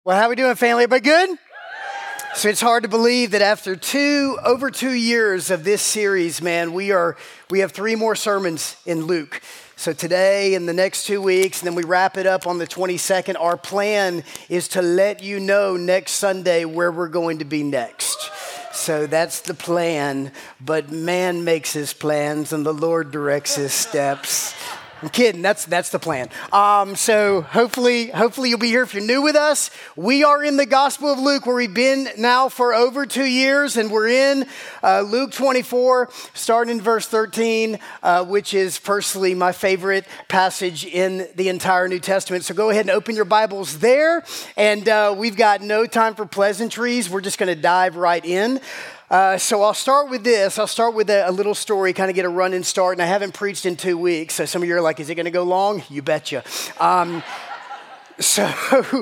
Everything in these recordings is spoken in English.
Well, how we doing, family? Everybody good? So it's hard to believe that after over 2 years of this series, man, we have 3 more sermons in Luke. So today and the next 2 weeks, and then we wrap it up on the 22nd. Our plan is to let you know next Sunday where we're going to be next. So that's the plan, but man makes his plans and the Lord directs his steps. I'm kidding. That's the plan. So hopefully you'll be here. If you're new with us, we are in the Gospel of Luke, where we've been now for over 2 years, and we're in Luke 24, starting in verse 13, which is personally my favorite passage in the entire New Testament. So go ahead and open your Bibles there, and we've got no time for pleasantries. We're just going to dive right in. So I'll start with this. I'll start with a little story, kind of get a running start. And I haven't preached in 2 weeks. So some of you are like, is it going to go long? You betcha. So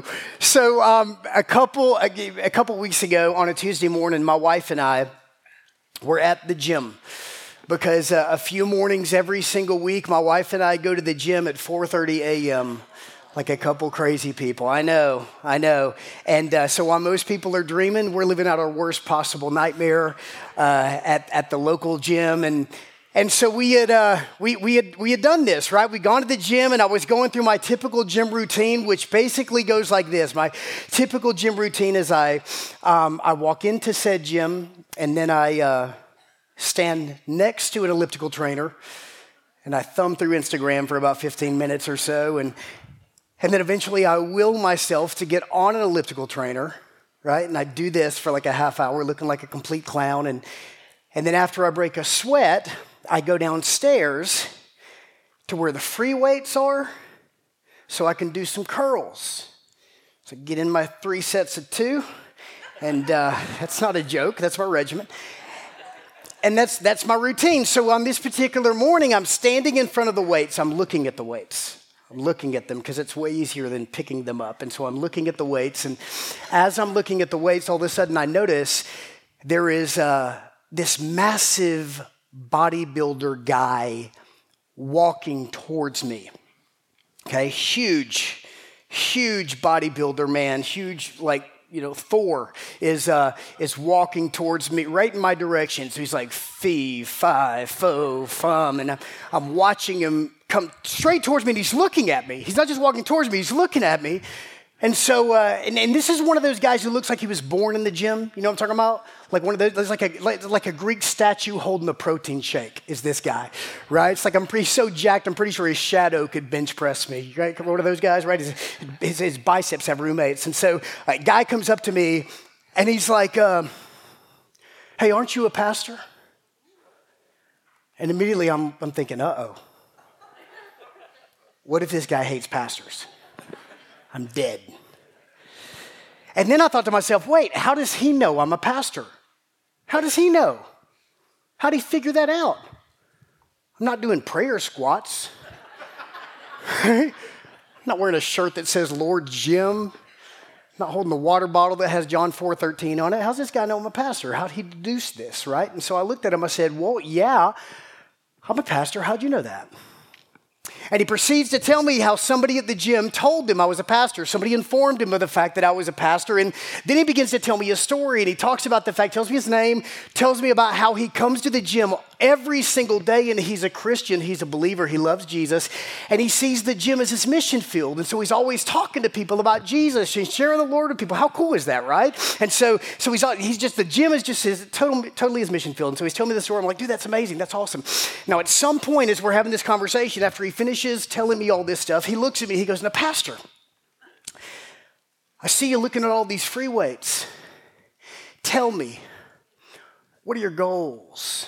a couple weeks ago on a Tuesday morning, my wife and I were at the gym. Because a few mornings every single week, my wife and I go to the gym at 4:30 a.m., like a couple crazy people. I know. And so while most people are dreaming, we're living out our worst possible nightmare at the local gym. And so we had done this, right? We'd gone to the gym, and I was going through my typical gym routine, which basically goes like this. My typical gym routine is I walk into said gym, and then I stand next to an elliptical trainer, and I thumb through Instagram for about 15 minutes or so, and then eventually I will myself to get on an elliptical trainer, right? And I do this for like a half hour, looking like a complete clown. And then after I break a sweat, I go downstairs to where the free weights are so I can do some curls. So get in my 3 sets of 2. And that's not a joke. That's my regimen. And that's my routine. So on this particular morning, I'm standing in front of the weights. I'm looking at the weights. I'm looking at them because it's way easier than picking them up. And so I'm looking at the weights. And as I'm looking at the weights, all of a sudden I notice there is this massive bodybuilder guy walking towards me. Okay, huge bodybuilder man, huge, like, Thor is walking towards me right in my direction. So he's like, fee, fi, fo, fum. And I'm watching him come straight towards me, and he's looking at me. He's not just walking towards me, he's looking at me. And so, and this is one of those guys who looks like he was born in the gym. You know what I'm talking about? Like one of those, like a Greek statue holding a protein shake is this guy, right? It's like he's so jacked, I'm pretty sure his shadow could bench press me, right? One of those guys, right? His biceps have roommates. And so a guy comes up to me, and he's like, hey, aren't you a pastor? And immediately I'm thinking, uh-oh. What if this guy hates pastors? I'm dead. And then I thought to myself, wait, how does he know I'm a pastor? How does he know? How did he figure that out? I'm not doing prayer squats. I'm not wearing a shirt that says Lord Jim. I'm not holding a water bottle that has John 4:13 on it. How's this guy know I'm a pastor? How'd he deduce this, right? And so I looked at him, I said, well, yeah, I'm a pastor. How'd you know that? And he proceeds to tell me how somebody at the gym told him I was a pastor. Somebody informed him of the fact that I was a pastor. And then he begins to tell me a story. And he talks about the fact, tells me his name, tells me about how he comes to the gym every single day. And he's a Christian. He's a believer. He loves Jesus. And he sees the gym as his mission field. And so he's always talking to people about Jesus and sharing the Lord with people. How cool is that, right? And so the gym is just totally his mission field. And so he's telling me the story. I'm like, dude, that's amazing. That's awesome. Now, at some point, as we're having this conversation, after he finishes telling me all this stuff, he looks at me, he goes, now, pastor, I see you looking at all these free weights. Tell me, what are your goals?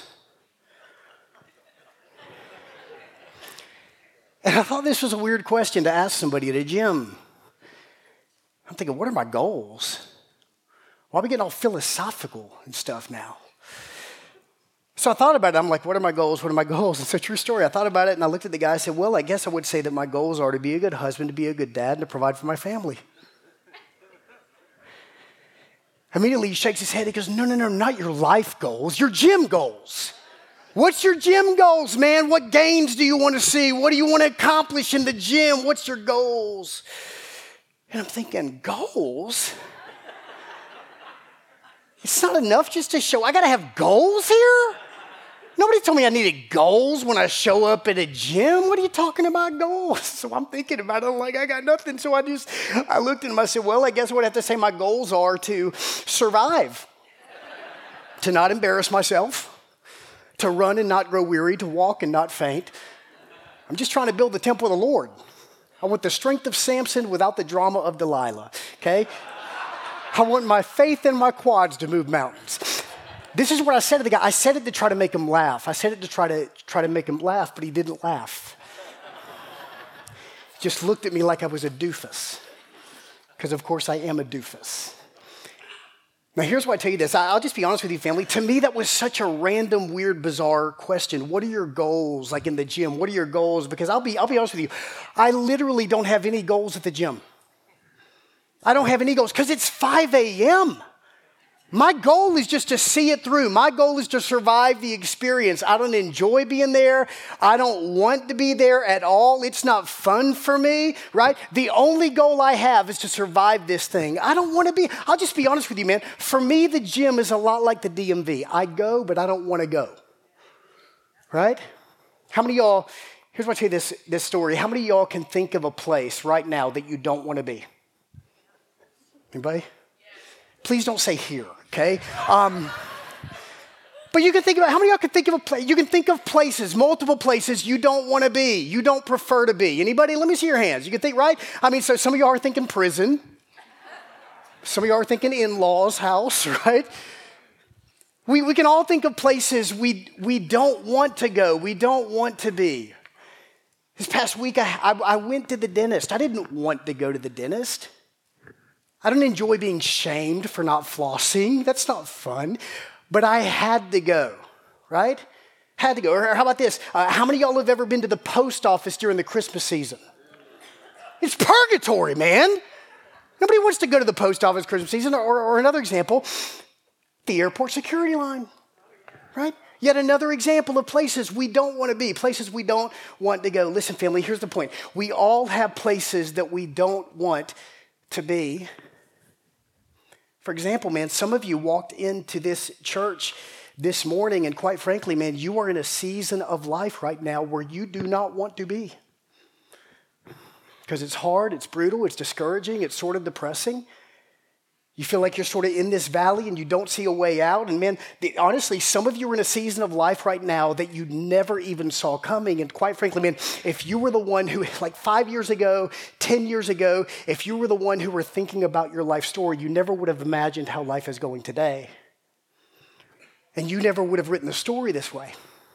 And I thought this was a weird question to ask somebody at a gym. I'm thinking, what are my goals? Why are we getting all philosophical and stuff now? So I thought about it. I'm like, what are my goals? What are my goals? It's a true story. I thought about it, and I looked at the guy. I said, well, I guess I would say that my goals are to be a good husband, to be a good dad, and to provide for my family. Immediately, he shakes his head. He goes, no, not your life goals, your gym goals. What's your gym goals, man? What gains do you want to see? What do you want to accomplish in the gym? What's your goals? And I'm thinking, goals? It's not enough just to show. I got to have goals here? Nobody told me I needed goals when I show up at a gym. What are you talking about goals? So I'm thinking about it. I'm like, I got nothing. So I looked at him. I said, well, I guess what I have to say my goals are to survive, to not embarrass myself, to run and not grow weary, to walk and not faint. I'm just trying to build the temple of the Lord. I want the strength of Samson without the drama of Delilah, okay? I want my faith and my quads to move mountains. This is what I said to the guy. I said it to try to make him laugh. I said it to try to make him laugh, but he didn't laugh. He just looked at me like I was a doofus, because of course I am a doofus. Now here's why I tell you this. I'll just be honest with you, family. To me, that was such a random, weird, bizarre question. What are your goals, like in the gym? What are your goals? Because I'll be honest with you. I literally don't have any goals at the gym. I don't have any goals because it's 5 a.m. My goal is just to see it through. My goal is to survive the experience. I don't enjoy being there. I don't want to be there at all. It's not fun for me, right? The only goal I have is to survive this thing. I don't want to be, I'll just be honest with you, man. For me, the gym is a lot like the DMV. I go, but I don't want to go, right? How many of y'all, here's what I'll tell you this story. How many of y'all can think of a place right now that you don't want to be? Anybody? Please don't say here, okay? But you can think about, how many of y'all can think of a place? You can think of places, multiple places you don't want to be, you don't prefer to be. Anybody? Let me see your hands. You can think, right? I mean, so some of y'all are thinking prison. Some of y'all are thinking in-laws' house, right? We can all think of places we don't want to go, we don't want to be. This past week, I went to the dentist. I didn't want to go to the dentist. I don't enjoy being shamed for not flossing. That's not fun. But I had to go, right? Had to go. Or how about this? How many of y'all have ever been to the post office during the Christmas season? It's purgatory, man. Nobody wants to go to the post office Christmas season. Or another example, the airport security line, right? Yet another example of places we don't want to be, places we don't want to go. Listen, family, here's the point. We all have places that we don't want to be. For example, man, some of you walked into this church this morning, and quite frankly, man, you are in a season of life right now where you do not want to be. Because it's hard, it's brutal, it's discouraging, it's sort of depressing. You feel like you're sort of in this valley and you don't see a way out. And man, honestly, some of you are in a season of life right now that you never even saw coming. And quite frankly, man, if you were the one who, like 5 years ago, 10 years ago, if you were the one who were thinking about your life story, you never would have imagined how life is going today. And you never would have written the story this way.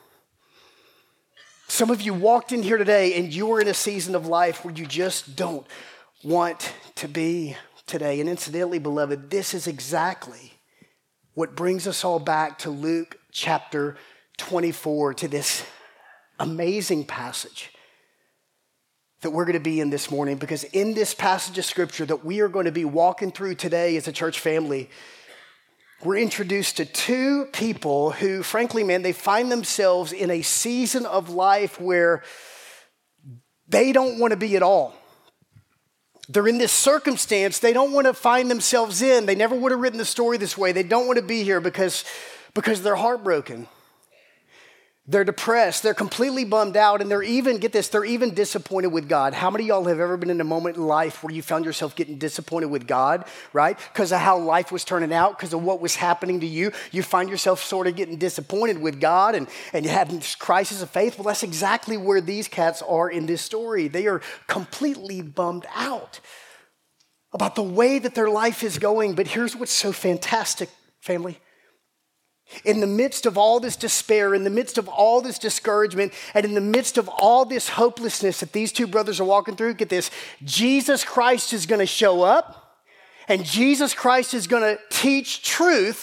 Some of you walked in here today and you were in a season of life where you just don't want to be today. And incidentally, beloved, this is exactly what brings us all back to Luke chapter 24, to this amazing passage that we're going to be in this morning. Because in this passage of scripture that we are going to be walking through today as a church family, we're introduced to two people who, frankly, man, they find themselves in a season of life where they don't want to be at all. They're in this circumstance they don't want to find themselves in. They never would have written the story this way. They don't want to be here because they're heartbroken. They're depressed. They're completely bummed out. And they're even, get this, they're even disappointed with God. How many of y'all have ever been in a moment in life where you found yourself getting disappointed with God, right? Because of how life was turning out, because of what was happening to you. You find yourself sort of getting disappointed with God and you have this crisis of faith. Well, that's exactly where these cats are in this story. They are completely bummed out about the way that their life is going. But here's what's so fantastic, family. In the midst of all this despair, in the midst of all this discouragement, and in the midst of all this hopelessness that these two brothers are walking through, get this, Jesus Christ is going to show up, and Jesus Christ is going to teach truth,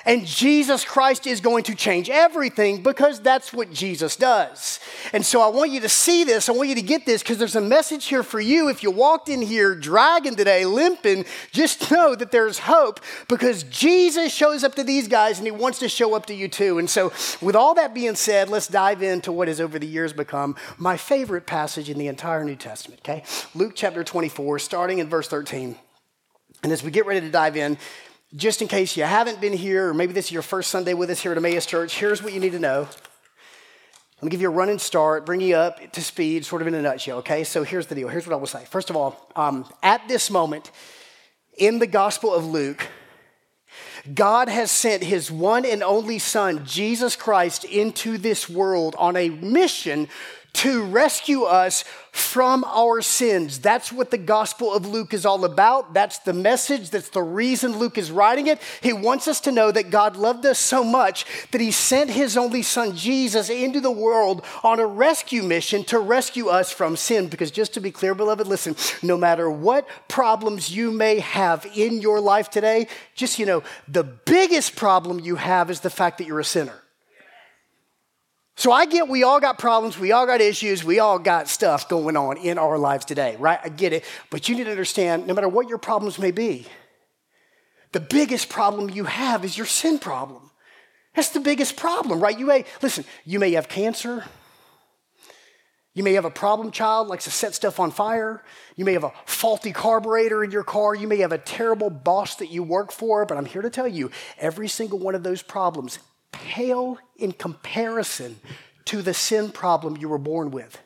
And Jesus Christ is going to change everything because that's what Jesus does. And so I want you to see this. I want you to get this because there's a message here for you. If you walked in here dragging today, limping, just know that there's hope because Jesus shows up to these guys and he wants to show up to you too. And so with all that being said, let's dive into what has over the years become my favorite passage in the entire New Testament, okay? Luke chapter 24, starting in verse 13. And as we get ready to dive in, just in case you haven't been here, or maybe this is your first Sunday with us here at Emmaus Church, here's what you need to know. Let me give you a running start, bring you up to speed, sort of in a nutshell, okay? So here's the deal. Here's what I will say. First of all, at this moment in the Gospel of Luke, God has sent his one and only Son, Jesus Christ, into this world on a mission to rescue us from our sins. That's what the Gospel of Luke is all about. That's the message. That's the reason Luke is writing it. He wants us to know that God loved us so much that he sent his only Son, Jesus, into the world on a rescue mission to rescue us from sin. Because just to be clear, beloved, listen, no matter what problems you may have in your life today, just, the biggest problem you have is the fact that you're a sinner. So I get we all got problems, we all got issues, we all got stuff going on in our lives today, right? I get it. But you need to understand, no matter what your problems may be, the biggest problem you have is your sin problem. That's the biggest problem, right? You may have cancer. You may have a problem child, likes to set stuff on fire. You may have a faulty carburetor in your car. You may have a terrible boss that you work for. But I'm here to tell you, every single one of those problems pale in comparison to the sin problem you were born with.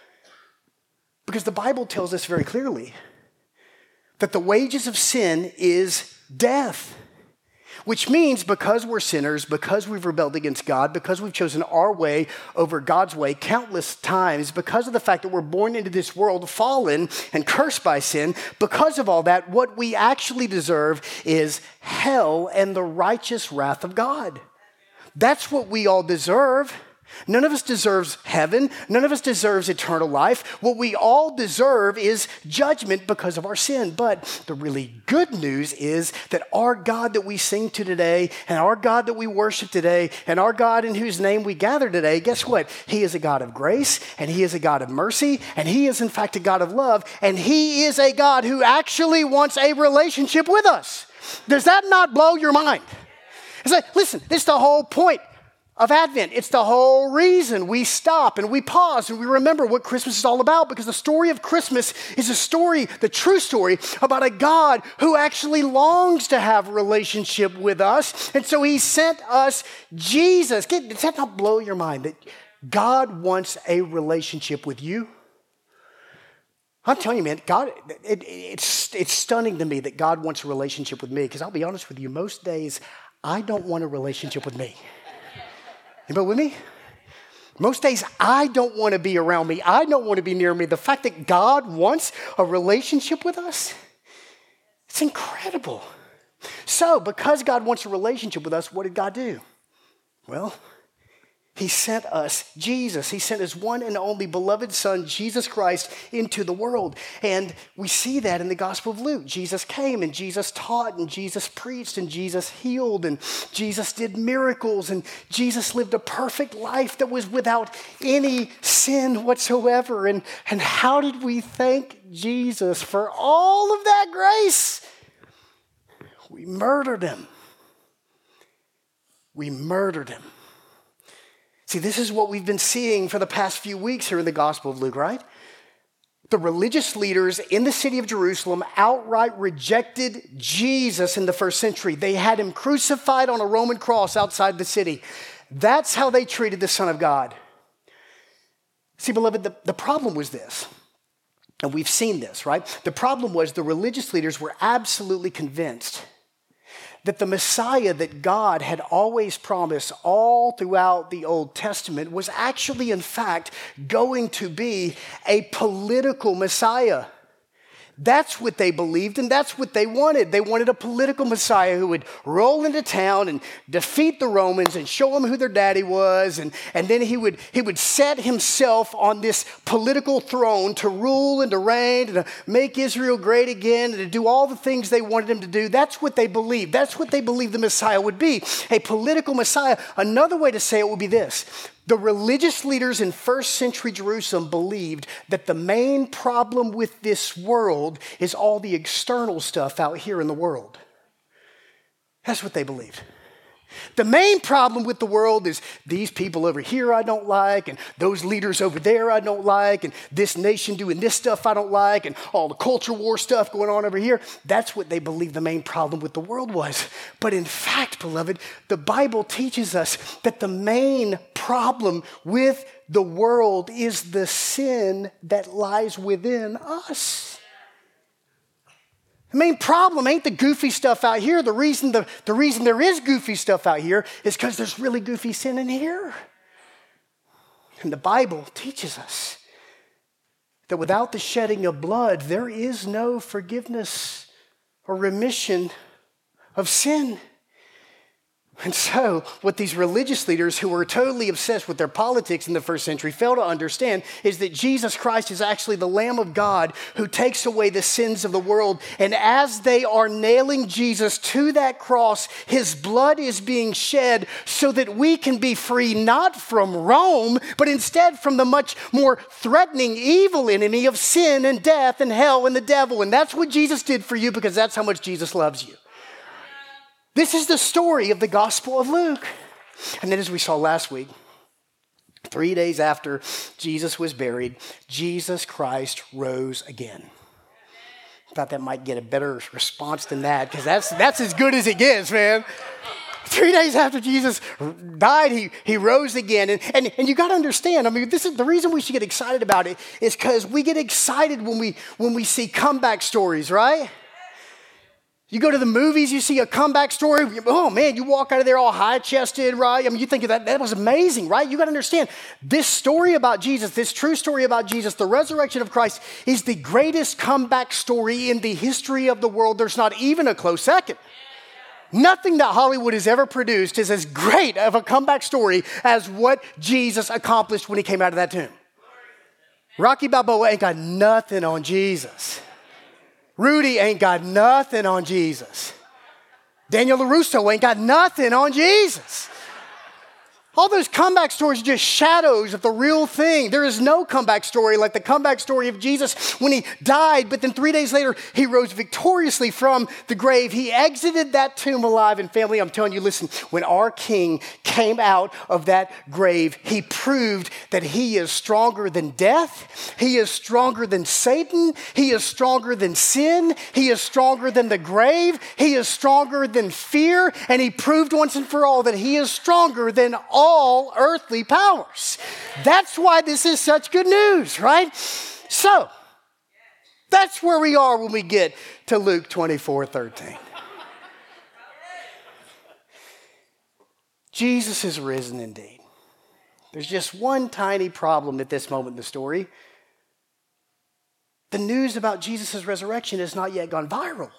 Because the Bible tells us very clearly that the wages of sin is death. Which means because we're sinners, because we've rebelled against God, because we've chosen our way over God's way countless times, because of the fact that we're born into this world fallen and cursed by sin, because of all that, what we actually deserve is hell and the righteous wrath of God. That's what we all deserve. None of us deserves heaven. None of us deserves eternal life. What we all deserve is judgment because of our sin. But the really good news is that our God that we sing to today, and our God that we worship today, and our God in whose name we gather today, guess what? He is a God of grace, and he is a God of mercy, and he is in fact a God of love, and he is a God who actually wants a relationship with us. Does that not blow your mind? It's like, listen, this is the whole point of Advent. It's the whole reason we stop and we pause and we remember what Christmas is all about, because the story of Christmas is a story, the true story, about a God who actually longs to have a relationship with us. And so he sent us Jesus. Does that not blow your mind that God wants a relationship with you? I'm telling you, man, God, it's stunning to me that God wants a relationship with me, because I'll be honest with you, most days I don't want a relationship with me. Anybody with me? Most days I don't want to be around me. I don't want to be near me. The fact that God wants a relationship with us, it's incredible. So because God wants a relationship with us, what did God do? Well, he sent us Jesus. He sent his one and only beloved Son, Jesus Christ, into the world. And we see that in the Gospel of Luke. Jesus came and Jesus taught and Jesus preached and Jesus healed and Jesus did miracles and Jesus lived a perfect life that was without any sin whatsoever. And how did we thank Jesus for all of that grace? We murdered him. We murdered him. See, this is what we've been seeing for the past few weeks here in the Gospel of Luke, right? The religious leaders in the city of Jerusalem outright rejected Jesus in the first century. They had him crucified on a Roman cross outside the city. That's how they treated the Son of God. See, beloved, the problem was this, and we've seen this, right? The problem was the religious leaders were absolutely convinced that the Messiah that God had always promised all throughout the Old Testament was actually, in fact, going to be a political Messiah. That's what they believed, and that's what they wanted. They wanted a political Messiah who would roll into town and defeat the Romans and show them who their daddy was, and then he would set himself on this political throne to rule and to reign and to make Israel great again and to do all the things they wanted him to do. That's what they believed. That's what they believed the Messiah would be, a political Messiah. Another way to say it would be this. The religious leaders in first century Jerusalem believed that the main problem with this world is all the external stuff out here in the world. That's what they believed. The main problem with the world is these people over here I don't like, and those leaders over there I don't like, and this nation doing this stuff I don't like, and all the culture war stuff going on over here. That's what they believed the main problem with the world was. But in fact, beloved, the Bible teaches us that the main problem with the world is the sin that lies within us. The main problem ain't the goofy stuff out here. The reason there is goofy stuff out here is because there's really goofy sin in here. And the Bible teaches us that without the shedding of blood, there is no forgiveness or remission of sin. And so, what these religious leaders who were totally obsessed with their politics in the first century fail to understand is that Jesus Christ is actually the Lamb of God who takes away the sins of the world. And as they are nailing Jesus to that cross, his blood is being shed so that we can be free not from Rome, but instead from the much more threatening evil enemy of sin and death and hell and the devil. And that's what Jesus did for you because that's how much Jesus loves you. This is the story of the Gospel of Luke. And then as we saw last week, 3 days after Jesus was buried, Jesus Christ rose again. I thought that might get a better response than that because that's as good as it gets, man. 3 days after Jesus died, he rose again. And you got to understand, I mean, this is the reason we should get excited about it is because we get excited when we see comeback stories, right? You go to the movies, you see a comeback story. Oh, man, you walk out of there all high-chested, right? I mean, you think that was amazing, right? You got to understand, this story about Jesus, this true story about Jesus, the resurrection of Christ, is the greatest comeback story in the history of the world. There's not even a close second. Nothing that Hollywood has ever produced is as great of a comeback story as what Jesus accomplished when he came out of that tomb. Rocky Balboa ain't got nothing on Jesus. Rudy ain't got nothing on Jesus. Daniel LaRusso ain't got nothing on Jesus. All those comeback stories are just shadows of the real thing. There is no comeback story like the comeback story of Jesus when he died, but then 3 days later, he rose victoriously from the grave. He exited that tomb alive. And family, I'm telling you, listen, when our King came out of that grave, he proved that he is stronger than death. He is stronger than Satan. He is stronger than sin. He is stronger than the grave. He is stronger than fear. And he proved once and for all that he is stronger than all earthly powers. That's why this is such good news, right? So, that's where we are when we get to Luke 24:13. Jesus is risen indeed. There's just one tiny problem at this moment in the story. The news about Jesus' resurrection has not yet gone viral.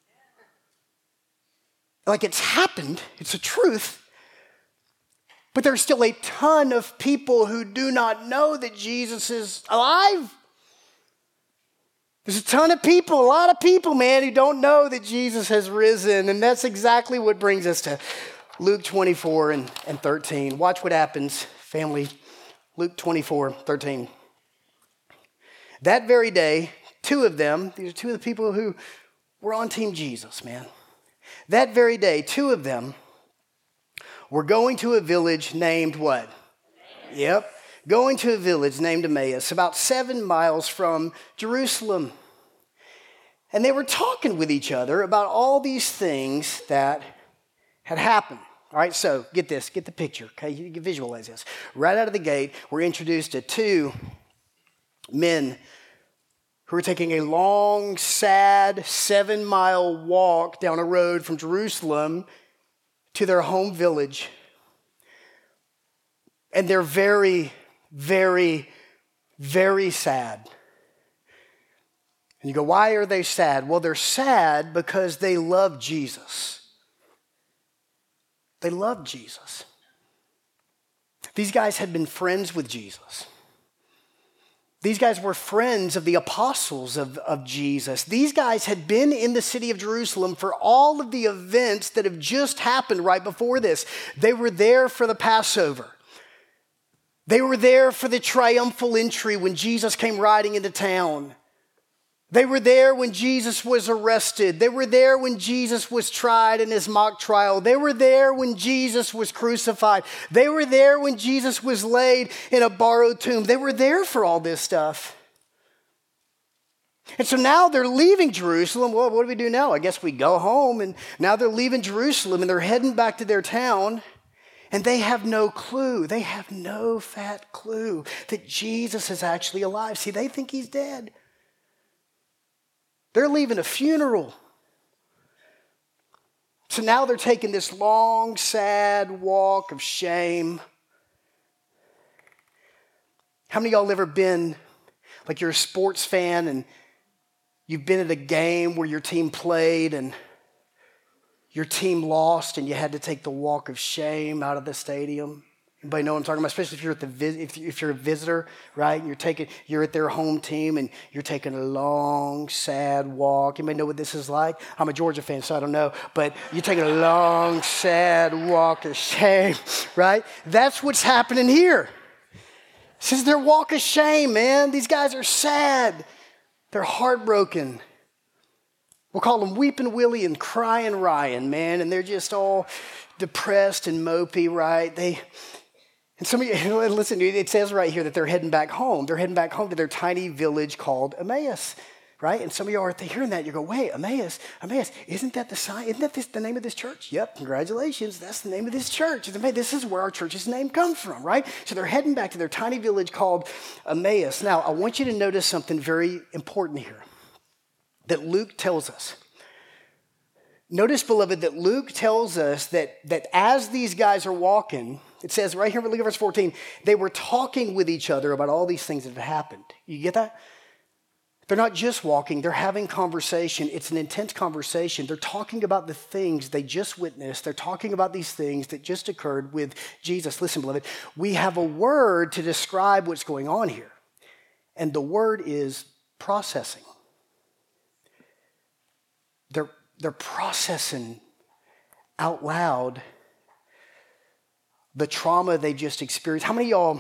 Like it's happened, it's a truth. But there's still a ton of people who do not know that Jesus is alive. There's a ton of people, a lot of people, man, who don't know that Jesus has risen. And that's exactly what brings us to Luke 24 and 13. Watch what happens, family. Luke 24:13. That very day, two of them, these are two of the people who were on Team Jesus, man. That very day, two of them were going to a village named what? Yep. Going to a village named Emmaus, about 7 miles from Jerusalem. And they were talking with each other about all these things that had happened. All right, so get this, get the picture, okay? You can visualize this. Right out of the gate, we're introduced to two men who are taking a long, sad 7-mile walk down a road from Jerusalem to their home village. And they're very, very, very sad. And you go, why are they sad? Well, they're sad because they love Jesus. They love Jesus. These guys had been friends with Jesus. These guys were friends of the apostles of Jesus. These guys had been in the city of Jerusalem for all of the events that have just happened right before this. They were there for the Passover. They were there for the triumphal entry when Jesus came riding into town. They were there when Jesus was arrested. They were there when Jesus was tried in his mock trial. They were there when Jesus was crucified. They were there when Jesus was laid in a borrowed tomb. They were there for all this stuff. And so now they're leaving Jerusalem. Well, what do we do now? I guess we go home. And now they're leaving Jerusalem and they're heading back to their town. And they have no clue. They have no fat clue that Jesus is actually alive. See, they think he's dead. They're leaving a funeral. So now they're taking this long, sad walk of shame. How many of y'all ever been, like you're a sports fan and you've been at a game where your team played and your team lost and you had to take the walk of shame out of the stadium? Anybody know what I'm talking about? Especially if you're if you're a visitor, right? You're at their home team and you're taking a long, sad walk. Anybody know what this is like? I'm a Georgia fan, so I don't know. But you're taking a long, sad walk of shame, right? That's what's happening here. This is their walk of shame, man. These guys are sad. They're heartbroken. We'll call them Weeping Willie and Crying Ryan, man. And they're just all depressed and mopey, right? And some of you, listen, it says right here that they're heading back home. They're heading back home to their tiny village called Emmaus, right? And some of you are hearing that. You go, wait, Emmaus, isn't that the sign? Isn't that the name of this church? Yep, congratulations. That's the name of this church. This is where our church's name comes from, right? So they're heading back to their tiny village called Emmaus. Now, I want you to notice something very important here that Luke tells us. Notice, beloved, that Luke tells us that as these guys are walking, it says right here, look at verse 14, they were talking with each other about all these things that had happened. You get that? They're not just walking, they're having conversation. It's an intense conversation. They're talking about the things they just witnessed. They're talking about these things that just occurred with Jesus. Listen, beloved, we have a word to describe what's going on here. And the word is processing. They're processing out loud the trauma they just experienced. How many of y'all,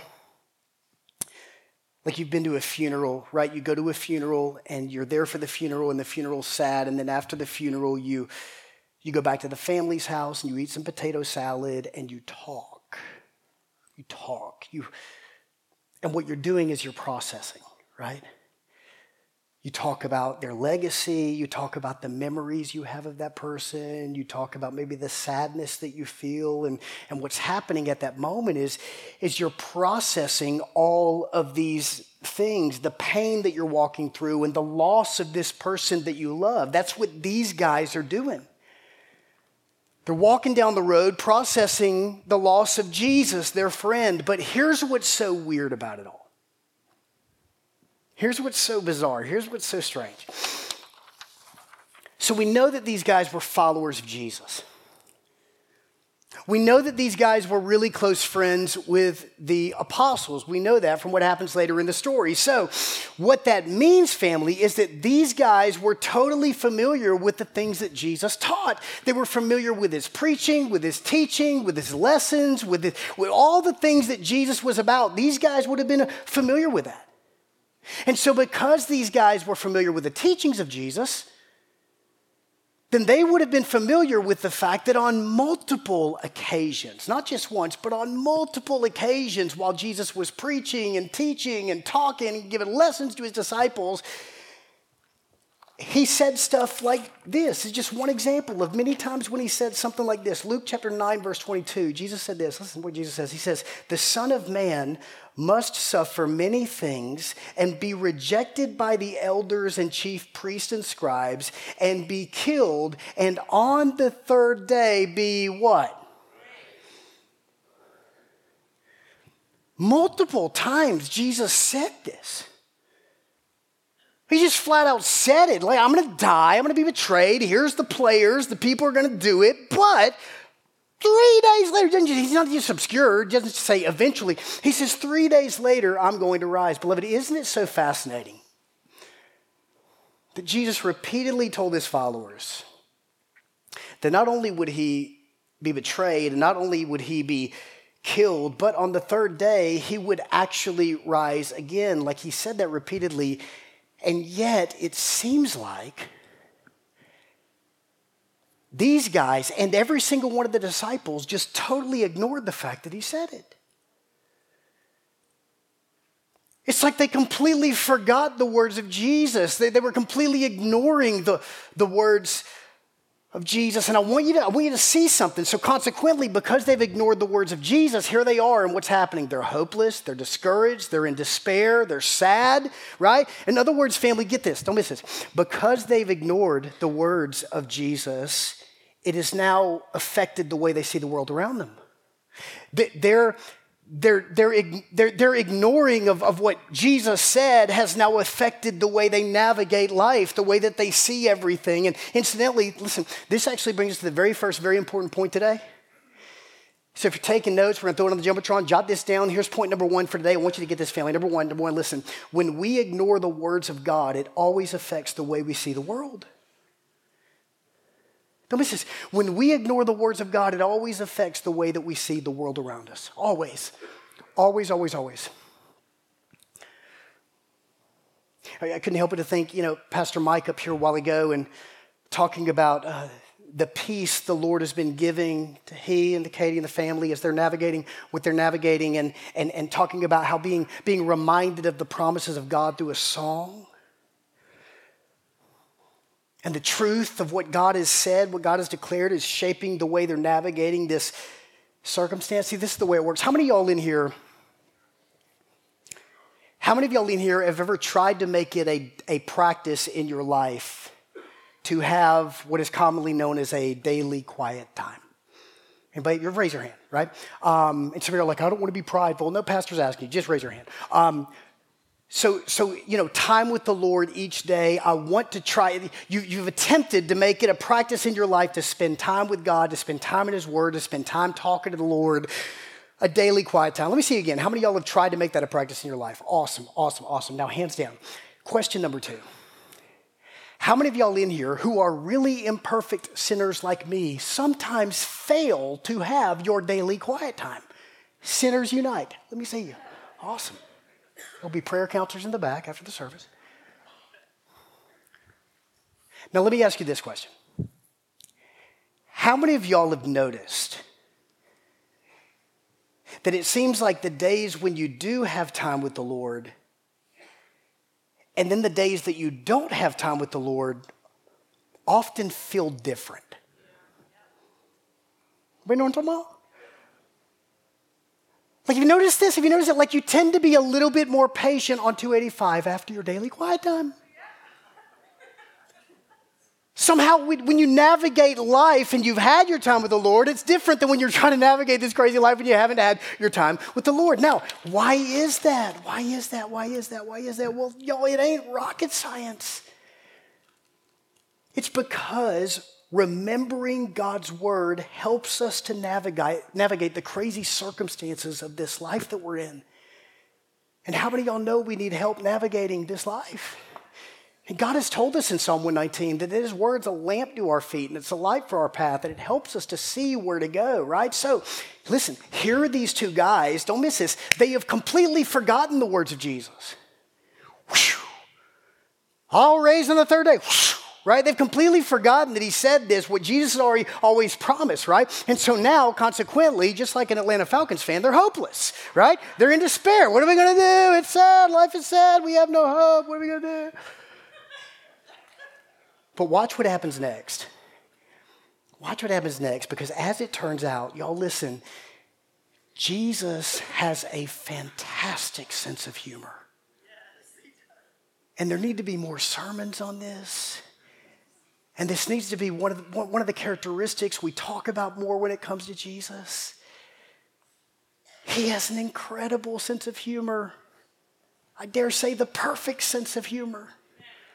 like you've been to a funeral, right? You go to a funeral and you're there for the funeral and the funeral's sad. And then after the funeral, you go back to the family's house and you eat some potato salad and you talk. You talk. And what you're doing is you're processing, right? You talk about their legacy. You talk about the memories you have of that person. You talk about maybe the sadness that you feel. And what's happening at that moment is you're processing all of these things, the pain that you're walking through and the loss of this person that you love. That's what these guys are doing. They're walking down the road processing the loss of Jesus, their friend. But here's what's so weird about it all. Here's what's so bizarre. Here's what's so strange. So we know that these guys were followers of Jesus. We know that these guys were really close friends with the apostles. We know that from what happens later in the story. So what that means, family, is that these guys were totally familiar with the things that Jesus taught. They were familiar with his preaching, with his teaching, with his lessons, with all the things that Jesus was about. These guys would have been familiar with that. And so because these guys were familiar with the teachings of Jesus, then they would have been familiar with the fact that on multiple occasions, not just once, but on multiple occasions while Jesus was preaching and teaching and talking and giving lessons to his disciples, he said stuff like this. It's just one example of many times when he said something like this. Luke chapter 9, verse 22, Jesus said this. Listen to what Jesus says. He says, "The Son of Man must suffer many things and be rejected by the elders and chief priests and scribes and be killed, and on the third day be" what? Multiple times Jesus said this. He just flat out said it. Like, I'm going to die. I'm going to be betrayed. Here's the players. The people are going to do it. But 3 days later, he's not just obscure. He doesn't say eventually. He says 3 days later, I'm going to rise. Beloved, isn't it so fascinating that Jesus repeatedly told his followers that not only would he be betrayed and not only would he be killed, but on the third day, he would actually rise again. Like he said that repeatedly. And yet, it seems like these guys and every single one of the disciples just totally ignored the fact that he said it. It's like they completely forgot the words of Jesus. They were completely ignoring the words of Jesus. And I want you to see something. So consequently, because they've ignored the words of Jesus, here they are, and what's happening? They're hopeless, they're discouraged, they're in despair, they're sad, right? In other words, family, get this, don't miss this. Because they've ignored the words of Jesus, it has now affected the way they see the world around them. Their ignoring of what Jesus said has now affected the way they navigate life, the way that they see everything. And incidentally, listen, this actually brings us to the very first, very important point today. So if you're taking notes, we're going to throw it on the Jumbotron, jot this down. Here's point number one for today. I want you to get this, family. Number one, listen. When we ignore the words of God, it always affects the way we see the world. Don't miss this. When we ignore the words of God, it always affects the way that we see the world around us. Always. Always, always, always. I couldn't help but to think, Pastor Mike up here a while ago and talking about the peace the Lord has been giving to he and to Katie and the family as they're navigating what they're navigating and talking about how being reminded of the promises of God through a song. And the truth of what God has said, what God has declared is shaping the way they're navigating this circumstance. See, this is the way it works. How many of y'all in here have ever tried to make it a practice in your life to have what is commonly known as a daily quiet time? Anybody? You raise your hand, right? And some of you are like, I don't want to be prideful. No, pastor's asking you. Just raise your hand. So time with the Lord each day. I want to try. You've attempted to make it a practice in your life to spend time with God, to spend time in His Word, to spend time talking to the Lord, a daily quiet time. Let me see again. How many of y'all have tried to make that a practice in your life? Awesome, awesome, awesome. Now, hands down. Question number 2. How many of y'all in here who are really imperfect sinners like me sometimes fail to have your daily quiet time? Sinners unite. Let me see you. Awesome. There'll be prayer counselors in the back after the service. Now, let me ask you this question. How many of y'all have noticed that it seems like the days when you do have time with the Lord and then the days that you don't have time with the Lord often feel different? Anybody know what I'm talking about? Like, have you noticed this? Have you noticed that? Like, you tend to be a little bit more patient on 285 after your daily quiet time. Somehow, when you navigate life and you've had your time with the Lord, it's different than when you're trying to navigate this crazy life and you haven't had your time with the Lord. Now, why is that? Why is that? Why is that? Why is that? Well, y'all, it ain't rocket science. It's because remembering God's word helps us to navigate the crazy circumstances of this life that we're in. And how many of y'all know we need help navigating this life? And God has told us in Psalm 119 that His word's a lamp to our feet and it's a light for our path, and it helps us to see where to go, right? So, listen, here are these two guys. Don't miss this. They have completely forgotten the words of Jesus. Whew. I'll raise on the third day. Whew. Right? They've completely forgotten that He said this, what Jesus had always promised, right? And so now, consequently, just like an Atlanta Falcons fan, they're hopeless, right? They're in despair. What are we going to do? It's sad. Life is sad. We have no hope. What are we going to do? But watch what happens next. Watch what happens next, because as it turns out, y'all listen, Jesus has a fantastic sense of humor. And there need to be more sermons on this. And this needs to be one of the characteristics we talk about more when it comes to Jesus. He has an incredible sense of humor. I dare say the perfect sense of humor.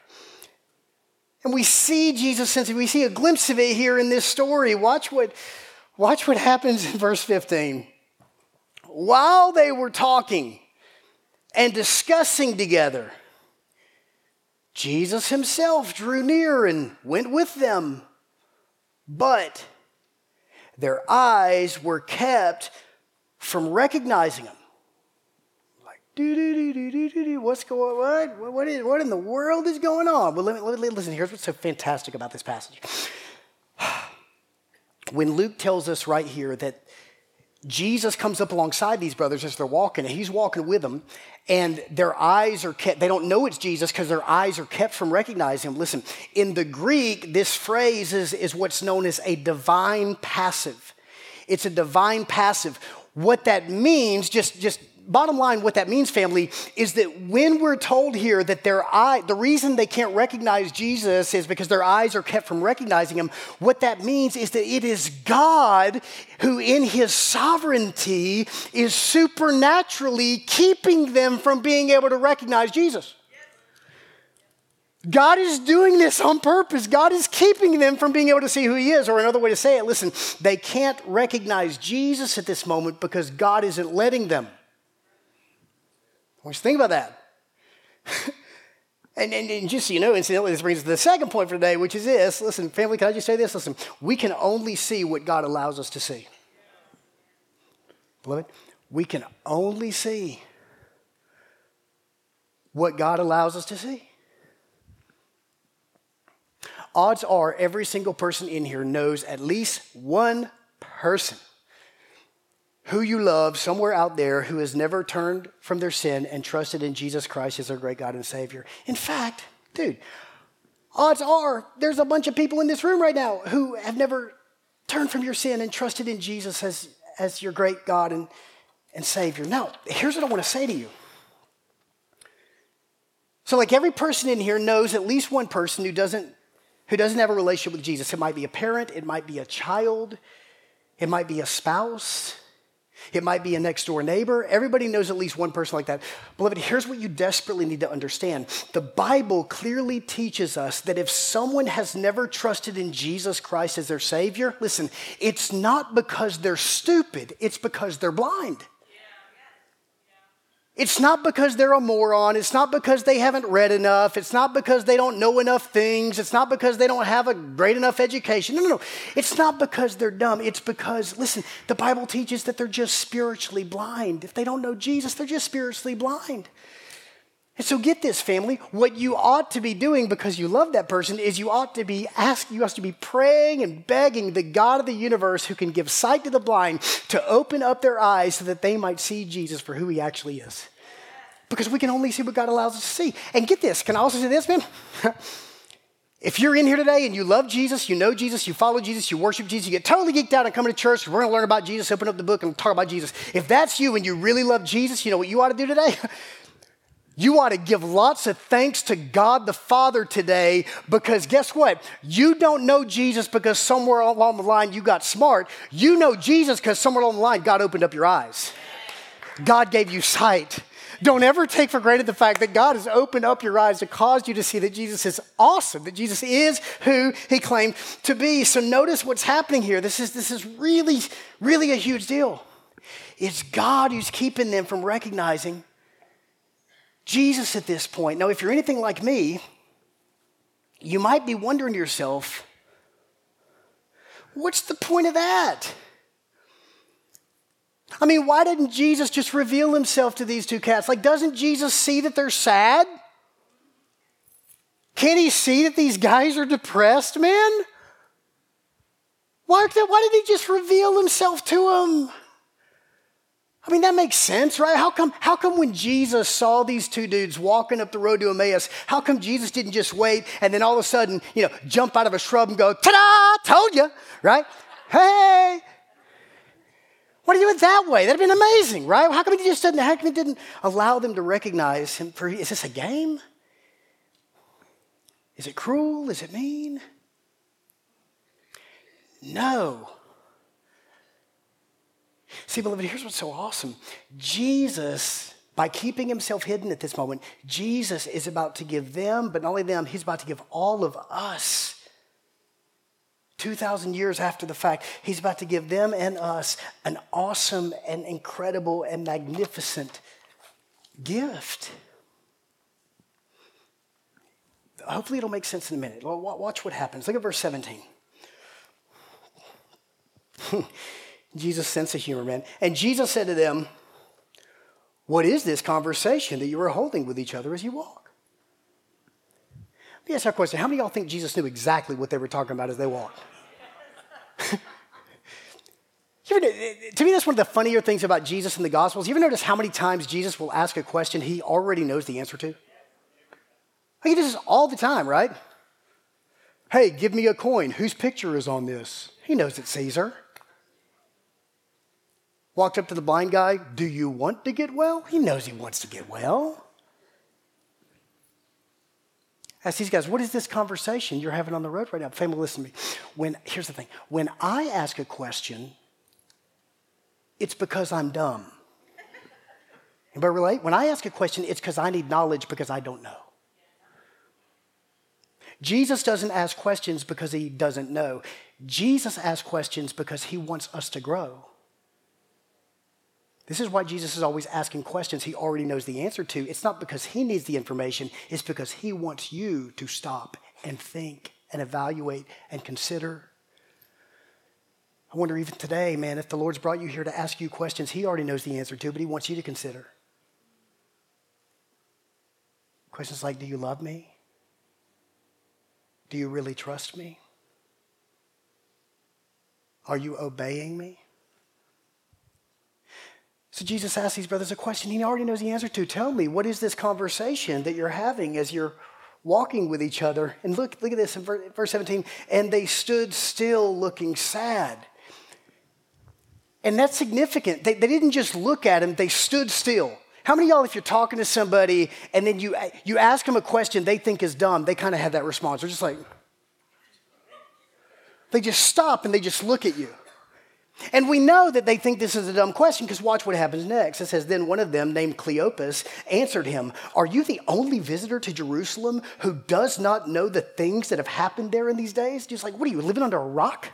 And we see Jesus' sense, we see a glimpse of it here in this story. Watch what happens in verse 15. While they were talking and discussing together, Jesus himself drew near and went with them. But their eyes were kept from recognizing him. Like, what's going on? What in the world is going on? Well, let me listen. Here's what's so fantastic about this passage. When Luke tells us right here that Jesus comes up alongside these brothers as they're walking, and he's walking with them, and their eyes are kept. They don't know it's Jesus because their eyes are kept from recognizing him. Listen, in the Greek, this phrase is what's known as a divine passive. It's a divine passive. What that means, just bottom line, what that means, family, is that when we're told here that the reason they can't recognize Jesus is because their eyes are kept from recognizing him, what that means is that it is God who in his sovereignty is supernaturally keeping them from being able to recognize Jesus. God is doing this on purpose. God is keeping them from being able to see who he is. Or another way to say it, listen, they can't recognize Jesus at this moment because God isn't letting them. I want you to think about that. and just so you know, incidentally, this brings us to the second point for today, which is this. Listen, family, can I just say this? Listen, we can only see what God allows us to see. Beloved, we can only see what God allows us to see. Odds are every single person in here knows at least one person who you love somewhere out there who has never turned from their sin and trusted in Jesus Christ as their great God and Savior. In fact, dude, odds are there's a bunch of people in this room right now who have never turned from your sin and trusted in Jesus as your great God and Savior. Now, here's what I want to say to you. So like every person in here knows at least one person who doesn't have a relationship with Jesus. It might be a parent, it might be a child, it might be a spouse, it might be a next door neighbor. Everybody knows at least one person like that. Beloved, here's what you desperately need to understand. The Bible clearly teaches us that if someone has never trusted in Jesus Christ as their Savior, listen, it's not because they're stupid, it's because they're blind. It's not because they're a moron. It's not because they haven't read enough. It's not because they don't know enough things. It's not because they don't have a great enough education. No. It's not because they're dumb. It's because, listen, the Bible teaches that they're just spiritually blind. If they don't know Jesus, they're just spiritually blind. And so get this, family. What you ought to be doing because you love that person is you ought to be praying and begging the God of the universe who can give sight to the blind to open up their eyes so that they might see Jesus for who he actually is. Because we can only see what God allows us to see. And get this, can I also say this, man? If you're in here today and you love Jesus, you know Jesus, you follow Jesus, you worship Jesus, you get totally geeked out and come to church, we're going to learn about Jesus, open up the book and talk about Jesus. If that's you and you really love Jesus, you know what you ought to do today? You ought to give lots of thanks to God the Father today because guess what? You don't know Jesus because somewhere along the line you got smart. You know Jesus because somewhere along the line God opened up your eyes. God gave you sight. Don't ever take for granted the fact that God has opened up your eyes to cause you to see that Jesus is awesome, that Jesus is who he claimed to be. So notice what's happening here. This is really, really a huge deal. It's God who's keeping them from recognizing Jesus at this point. Now, if you're anything like me, you might be wondering to yourself, what's the point of that? I mean, why didn't Jesus just reveal himself to these two cats? Like, doesn't Jesus see that they're sad? Can't he see that these guys are depressed, man? Why did he just reveal himself to them? I mean, that makes sense, right? How come when Jesus saw these two dudes walking up the road to Emmaus, how come Jesus didn't just wait and then all of a sudden, jump out of a shrub and go, ta-da, told you, right? Hey. Why do you do it that way? That'd have been amazing, right? How come he didn't allow them to recognize him? Is this a game? Is it cruel? Is it mean? No. See, beloved, here's what's so awesome. Jesus By keeping himself hidden at this moment, Jesus is about to give them, but not only them, he's about to give all of us, 2,000 years after the fact, he's about to give them and us an awesome and incredible and magnificent gift. Hopefully it'll make sense in a minute. Watch what happens. Look at verse 17. Jesus' sense of humor, man. And Jesus said to them, what is this conversation that you are holding with each other as you walk? Let me ask you a question. How many of y'all think Jesus knew exactly what they were talking about as they walked? To me, that's one of the funnier things about Jesus in the Gospels. You ever notice how many times Jesus will ask a question he already knows the answer to? He does this all the time, right? Hey, give me a coin. Whose picture is on this? He knows it's Caesar. Walked up to the blind guy. Do you want to get well? He knows he wants to get well. Ask these guys, what is this conversation you're having on the road right now? Family, listen to me. Here's the thing. When I ask a question, it's because I'm dumb. Anybody relate? When I ask a question, it's because I need knowledge because I don't know. Jesus doesn't ask questions because he doesn't know. Jesus asks questions because he wants us to grow. This is why Jesus is always asking questions he already knows the answer to. It's not because he needs the information. It's because he wants you to stop and think and evaluate and consider. I wonder even today, man, if the Lord's brought you here to ask you questions he already knows the answer to, but he wants you to consider. Questions like, do you love me? Do you really trust me? Are you obeying me? So Jesus asked these brothers a question he already knows the answer to. Tell me, what is this conversation that you're having as you're walking with each other? And look at this in verse 17. And they stood still looking sad. And that's significant. They didn't just look at him, they stood still. How many of y'all, if you're talking to somebody and then you ask them a question they think is dumb, they kind of have that response. They're just like, they just stop and they just look at you. And we know that they think this is a dumb question because watch what happens next. It says, then one of them named Cleopas answered him, are you the only visitor to Jerusalem who does not know the things that have happened there in these days? Just like, what are you, living under a rock?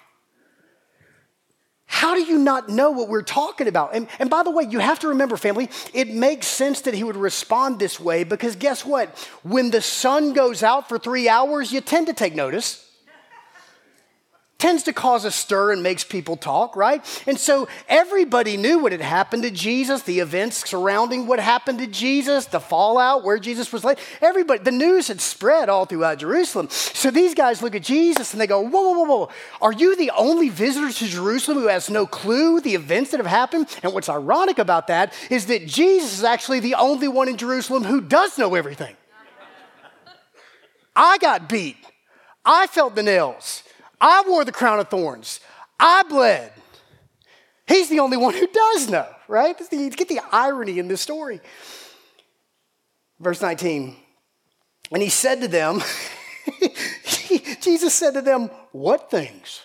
How do you not know what we're talking about? And by the way, you have to remember, family, it makes sense that he would respond this way because guess what? When the sun goes out for 3 hours, you tend to take notice. Tends to cause a stir and makes people talk, right? And so everybody knew what had happened to Jesus, the events surrounding what happened to Jesus, the fallout where Jesus was laid. Everybody, the news had spread all throughout Jerusalem. So these guys look at Jesus and they go, whoa, whoa, whoa, whoa. Are you the only visitor to Jerusalem who has no clue the events that have happened? And what's ironic about that is that Jesus is actually the only one in Jerusalem who does know everything. I got beat. I felt the nails. I wore the crown of thorns. I bled. He's the only one who does know, right? Get the irony in this story. Verse 19. And he said to them, Jesus said to them, what things?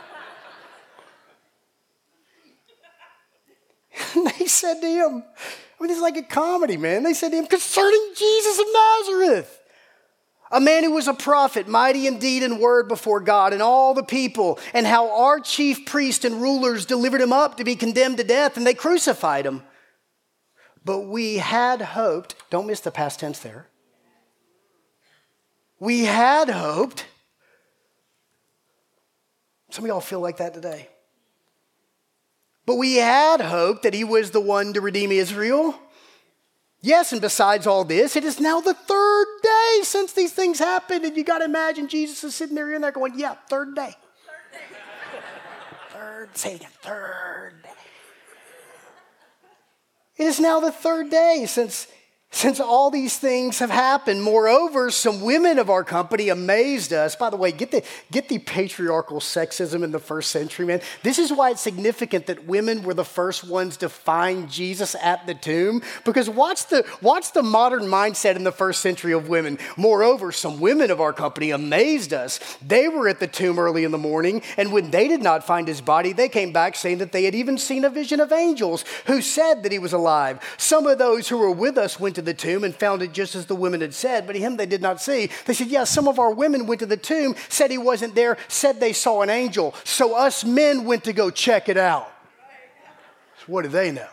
And they said to him, I mean, it's like a comedy, man. They said to him, concerning Jesus of Nazareth. A man who was a prophet, mighty in deed and word before God and all the people, and how our chief priests and rulers delivered him up to be condemned to death, and they crucified him. But we had hoped, don't miss the past tense there. We had hoped. Some of y'all feel like that today. But we had hoped that he was the one to redeem Israel. Yes, and besides all this, it is now the third day since these things happened. And you got to imagine Jesus is sitting there in there going, yeah, third day. Say it again, third day. It is now the third day since Since all these things have happened, moreover, some women of our company amazed us. By the way, get the patriarchal sexism in the first century, man. This is why it's significant that women were the first ones to find Jesus at the tomb. Because watch the modern mindset in the first century of women. Moreover, some women of our company amazed us. They were at the tomb early in the morning, and when they did not find his body, they came back saying that they had even seen a vision of angels who said that he was alive. Some of those who were with us went to the tomb and found it just as the women had said, but him they did not see. They said, yeah, some of our women went to the tomb, said he wasn't there, said they saw an angel. So us men went to go check it out. So what do they know?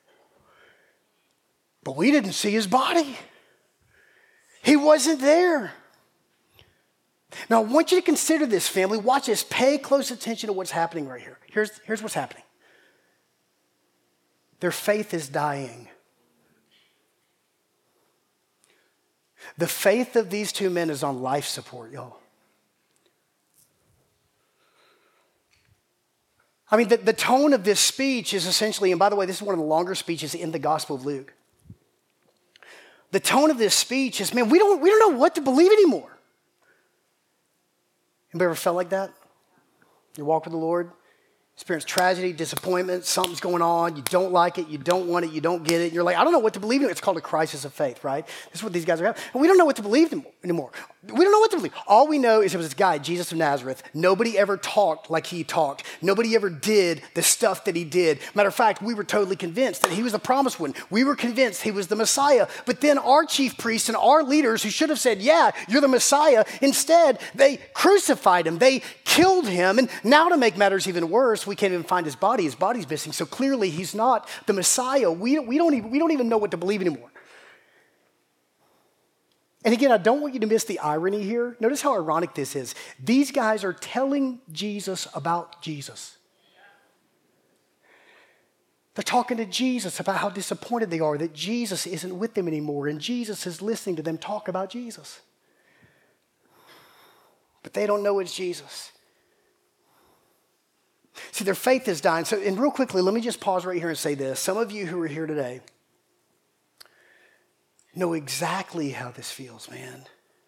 But we didn't see his body. He wasn't there. Now, I want you to consider this, family. Watch this. Pay close attention to what's happening right here. Here's what's happening. Their faith is dying. The faith of these two men is on life support, y'all. I mean, the tone of this speech is essentially, and by the way, this is one of the longer speeches in the Gospel of Luke. The tone of this speech is, man, we don't know what to believe anymore. Anybody ever felt like that? You walk with the Lord, experience tragedy, disappointment, something's going on, you don't like it, you don't want it, you don't get it, and you're like, I don't know what to believe in. It's called a crisis of faith, right? This is what these guys are having. And we don't know what to believe anymore. We don't know what to believe. All we know is it was this guy, Jesus of Nazareth. Nobody ever talked like he talked. Nobody ever did the stuff that he did. Matter of fact, we were totally convinced that he was the promised one. We were convinced he was the Messiah. But then our chief priests and our leaders who should have said, yeah, you're the Messiah, instead, they crucified him. They killed him. And now to make matters even worse, we can't even find his body. His body's missing. So clearly he's not the Messiah. We don't even know what to believe anymore. And again, I don't want you to miss the irony here. Notice how ironic this is. These guys are telling Jesus about Jesus. They're talking to Jesus about how disappointed they are that Jesus isn't with them anymore, and Jesus is listening to them talk about Jesus. But they don't know it's Jesus. See, their faith is dying. So, and real quickly, let me just pause right here and say this. Some of you who are here today know exactly how this feels, man.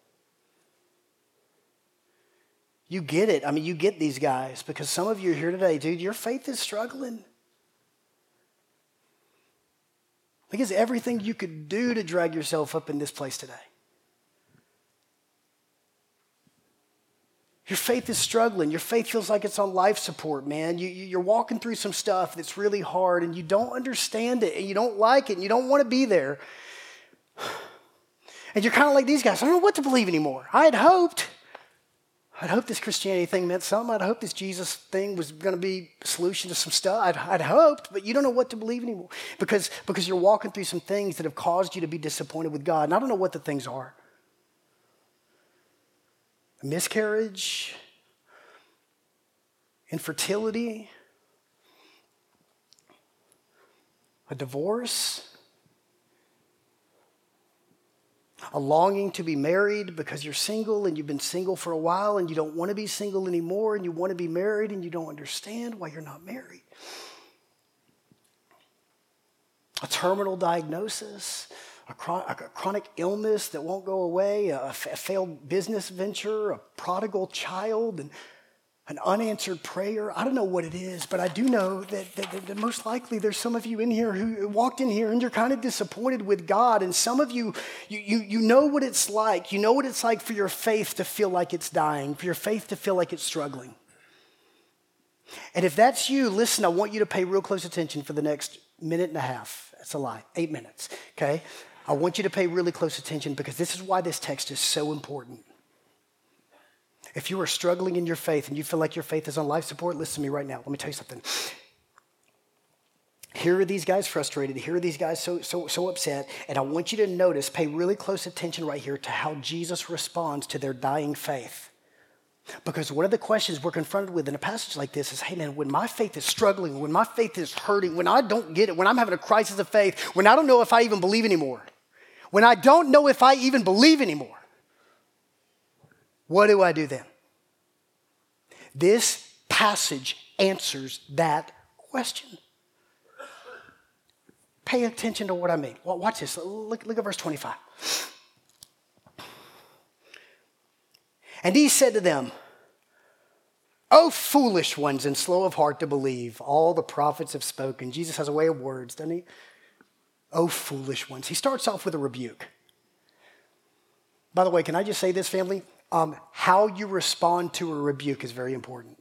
You get it. I mean, you get these guys because some of you are here today, dude, your faith is struggling. Think it's everything you could do to drag yourself up in this place today. Your faith is struggling. Your faith feels like it's on life support, man. You're walking through some stuff that's really hard and you don't understand it and you don't like it and you don't want to be there. And you're kind of like these guys. I don't know what to believe anymore. I'd hoped this Christianity thing meant something. I'd hoped this Jesus thing was going to be a solution to some stuff. I'd hoped, but you don't know what to believe anymore because you're walking through some things that have caused you to be disappointed with God. And I don't know what the things are. A miscarriage, infertility, a divorce, a longing to be married because you're single and you've been single for a while and you don't want to be single anymore and you want to be married and you don't understand why you're not married. A terminal diagnosis, a chronic illness that won't go away, a failed business venture, a prodigal child, and an unanswered prayer. I don't know what it is, but I do know that most likely there's some of you in here who walked in here and you're kind of disappointed with God. And some of you know what it's like. You know what it's like for your faith to feel like it's dying, for your faith to feel like it's struggling. And if that's you, listen, I want you to pay real close attention for the next minute and a half. That's a lie, 8 minutes, okay? I want you to pay really close attention because this is why this text is so important. If you are struggling in your faith and you feel like your faith is on life support, listen to me right now. Let me tell you something. Here are these guys frustrated. Here are these guys so upset. And I want you to notice, pay really close attention right here to how Jesus responds to their dying faith. Because one of the questions we're confronted with in a passage like this is, hey man, when my faith is struggling, when my faith is hurting, when I don't get it, when I'm having a crisis of faith, when I don't know if I even believe anymore, when I don't know if I even believe anymore, what do I do then? This passage answers that question. Pay attention to what I mean. Well, watch this. Look at verse 25. And he said to them, "O foolish ones and slow of heart to believe, all the prophets have spoken." Jesus has a way of words, doesn't he? "O foolish ones." He starts off with a rebuke. By the way, can I just say this, family? How you respond to a rebuke is very important.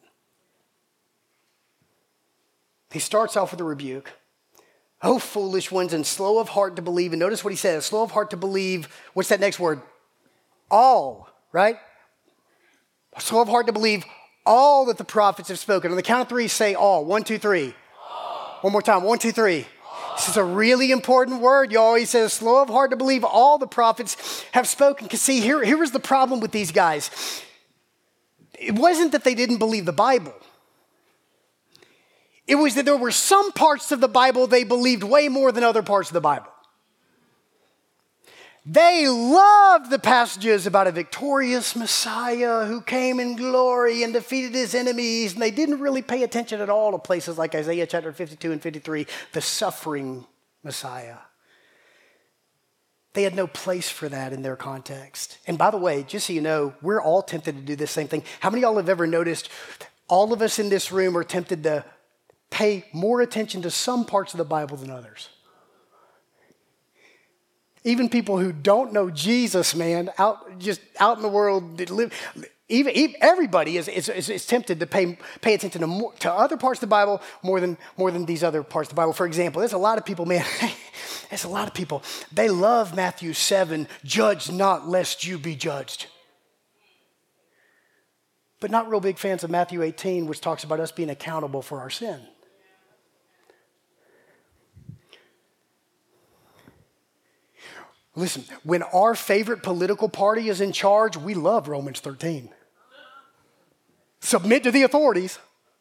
He starts off with a rebuke. "O foolish ones and slow of heart to believe." And notice what he says, slow of heart to believe. What's that next word? All, right? Slow of heart to believe all that the prophets have spoken. On the count of three, say all. 1, 2, 3. All. One more time. 1, 2, 3. All. This is a really important word, y'all. He says, slow of heart to believe all the prophets have spoken. Because see, here was the problem with these guys. It wasn't that they didn't believe the Bible. It was that there were some parts of the Bible they believed way more than other parts of the Bible. They loved the passages about a victorious Messiah who came in glory and defeated his enemies, and they didn't really pay attention at all to places like Isaiah chapter 52 and 53, the suffering Messiah. They had no place for that in their context. And by the way, just so you know, we're all tempted to do this same thing. How many of y'all have ever noticed all of us in this room are tempted to pay more attention to some parts of the Bible than others? Even people who don't know Jesus, man, out in the world, even everybody is tempted to pay attention to other parts of the Bible more than these other parts of the Bible. For example, there's a lot of people, man. There's a lot of people. They love Matthew 7, "Judge not lest you be judged," but not real big fans of Matthew 18, which talks about us being accountable for our sin. Listen, when our favorite political party is in charge, we love Romans 13. Submit to the authorities.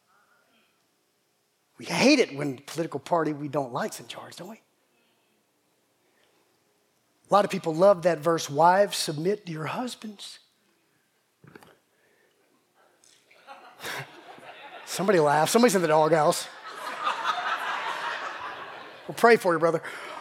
We hate it when the political party we don't like is in charge, don't we? A lot of people love that verse, "Wives, submit to your husbands." Somebody laughed. Somebody's in the doghouse. We'll pray for you, brother.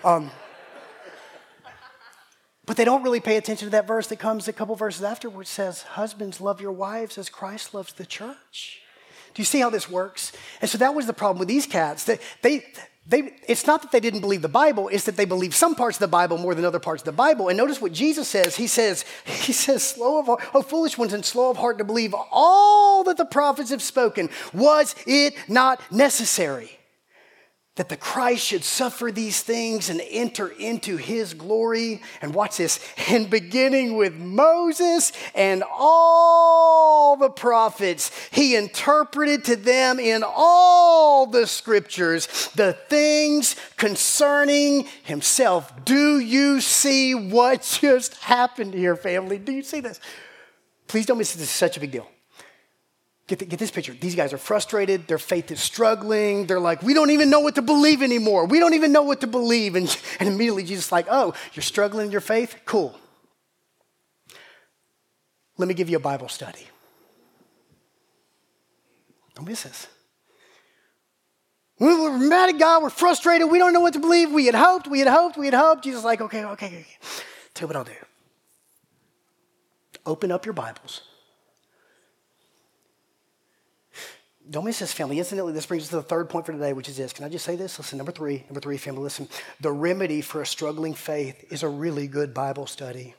But they don't really pay attention to that verse that comes a couple verses after, which says, "Husbands, love your wives as Christ loves the church." Do you see how this works? And so that was the problem with these cats. It's not that they didn't believe the Bible, it's that they believed some parts of the Bible more than other parts of the Bible. And notice what Jesus says. He says, "Slow of heart, oh foolish ones and slow of heart to believe all that the prophets have spoken. Was it not necessary that the Christ should suffer these things and enter into his glory?" And watch this. "And beginning with Moses and all the prophets, he interpreted to them in all the scriptures the things concerning himself." Do you see what just happened here, family? Do you see this? Please don't miss this. This is such a big deal. Get this picture. These guys are frustrated. Their faith is struggling. They're like, "We don't even know what to believe anymore. We don't even know what to believe." And immediately Jesus is like, "Oh, you're struggling in your faith? Cool. Let me give you a Bible study." Don't miss this. We're mad at God. We're frustrated. We don't know what to believe. We had hoped. Jesus is like, okay. Tell you what I'll do. Open up your Bibles. Don't miss this, family. Incidentally, this brings us to the third point for today, which is this. Can I just say this? Listen, number three, family, listen. The remedy for a struggling faith is a really good Bible study.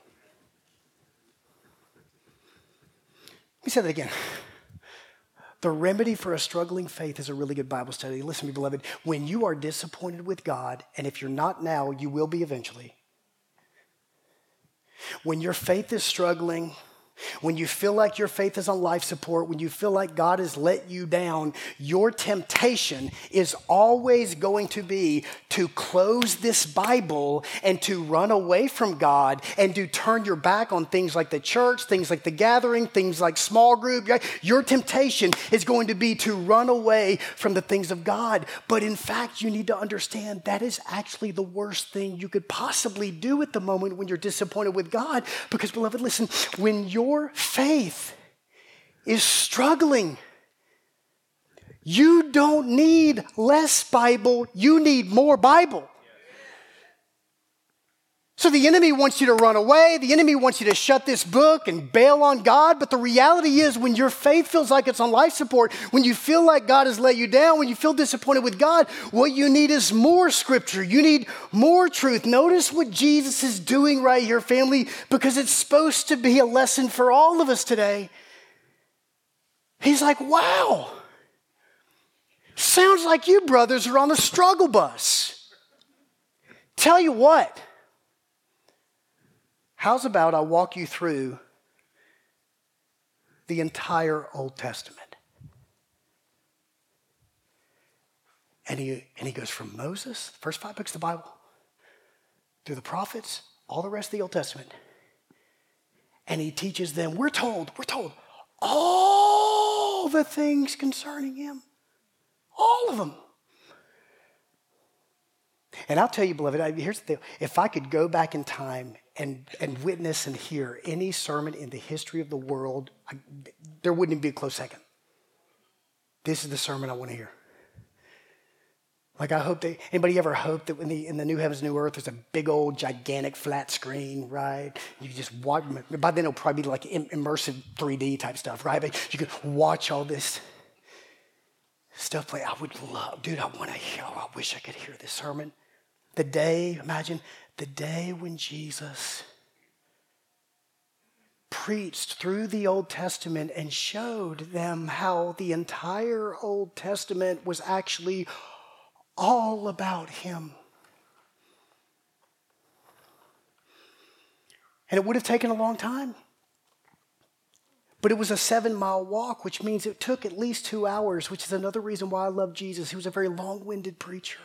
Let me say that again. The remedy for a struggling faith is a really good Bible study. Listen to me, beloved. When you are disappointed with God, and if you're not now, you will be eventually. When your faith is struggling, when you feel like your faith is on life support, when you feel like God has let you down, your temptation is always going to be to close this Bible and to run away from God and to turn your back on things like the church, things like the gathering, things like small group. Your temptation is going to be to run away from the things of God. But in fact, you need to understand that is actually the worst thing you could possibly do at the moment when you're disappointed with God. Because, beloved, listen, when your faith is struggling, you don't need less Bible, you need more Bible. So the enemy wants you to run away. The enemy wants you to shut this book and bail on God. But the reality is when your faith feels like it's on life support, when you feel like God has let you down, when you feel disappointed with God, what you need is more scripture. You need more truth. Notice what Jesus is doing right here, family, because it's supposed to be a lesson for all of us today. He's like, wow, sounds like you brothers are on the struggle bus. Tell you what. How's about I walk you through the entire Old Testament? And he goes from Moses, the first 5 books of the Bible, through the prophets, all the rest of the Old Testament. And he teaches them, we're told all the things concerning him. All of them. And I'll tell you, beloved, here's the deal. If I could go back in time and witness and hear any sermon in the history of the world, there wouldn't even be a close second. This is the sermon I want to hear. Like I hope anybody ever hoped that in the new heavens, new earth, there's a big old gigantic flat screen, right? You just watch, by then it'll probably be like immersive 3D type stuff, right? But you could watch all this stuff play. I would love, dude, I want to hear, I wish I could hear this sermon. Imagine the day when Jesus preached through the Old Testament and showed them how the entire Old Testament was actually all about him. And it would have taken a long time. But it was a 7-mile walk, which means it took at least 2 hours, which is another reason why I love Jesus. He was a very long-winded preacher.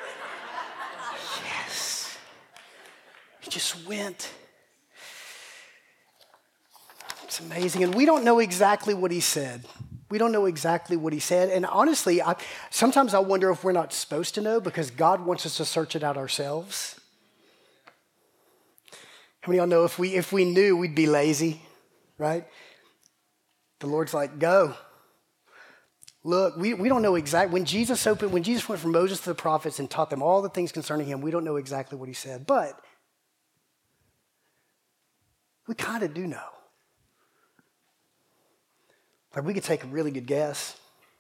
Yes. He just went. It's amazing. And we don't know exactly what he said. We don't know exactly what he said. And honestly, sometimes I wonder if we're not supposed to know because God wants us to search it out ourselves. How many of y'all know if we knew, we'd be lazy, right? The Lord's like, go. Look, we don't know exactly. When Jesus went from Moses to the prophets and taught them all the things concerning him, we don't know exactly what he said. But we kind of do know. Like we could take a really good guess.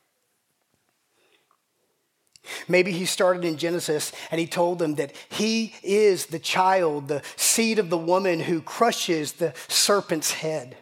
Maybe he started in Genesis and he told them that he is the child, the seed of the woman who crushes the serpent's head.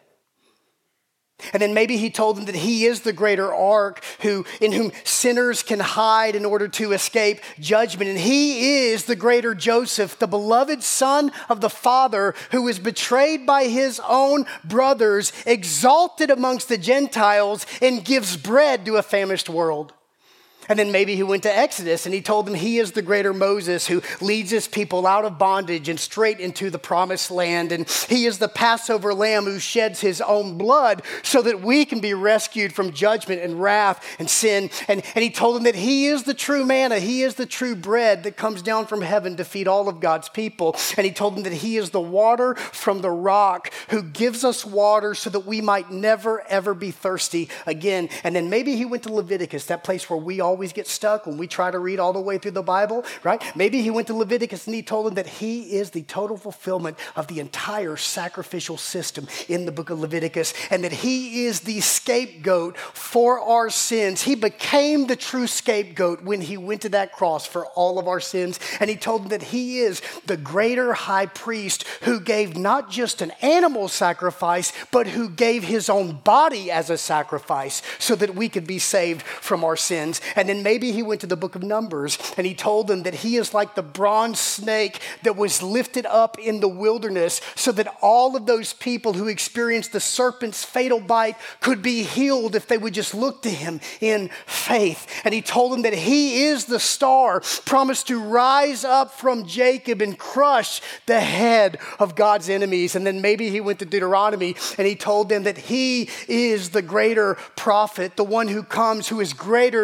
And then maybe he told them that he is the greater ark in whom sinners can hide in order to escape judgment. And he is the greater Joseph, the beloved son of the Father who was betrayed by his own brothers, exalted amongst the Gentiles, and gives bread to a famished world. And then maybe he went to Exodus and he told them he is the greater Moses who leads his people out of bondage and straight into the promised land. And he is the Passover lamb who sheds his own blood so that we can be rescued from judgment and wrath and sin. And he told them that he is the true manna. He is the true bread that comes down from heaven to feed all of God's people. And he told them that he is the water from the rock who gives us water so that we might never, ever be thirsty again. And then maybe he went to Leviticus, that place where we always get stuck when we try to read all the way through the Bible, right? Maybe he went to Leviticus and he told them that he is the total fulfillment of the entire sacrificial system in the book of Leviticus and that he is the scapegoat for our sins. He became the true scapegoat when he went to that cross for all of our sins. And he told them that he is the greater high priest who gave not just an animal sacrifice, but who gave his own body as a sacrifice so that we could be saved from our sins. And then maybe he went to the book of Numbers and he told them that he is like the bronze snake that was lifted up in the wilderness so that all of those people who experienced the serpent's fatal bite could be healed if they would just look to him in faith. And he told them that he is the star promised to rise up from Jacob and crush the head of God's enemies. And then maybe he went to Deuteronomy and he told them that he is the greater prophet, the one who comes who is greater than Moses,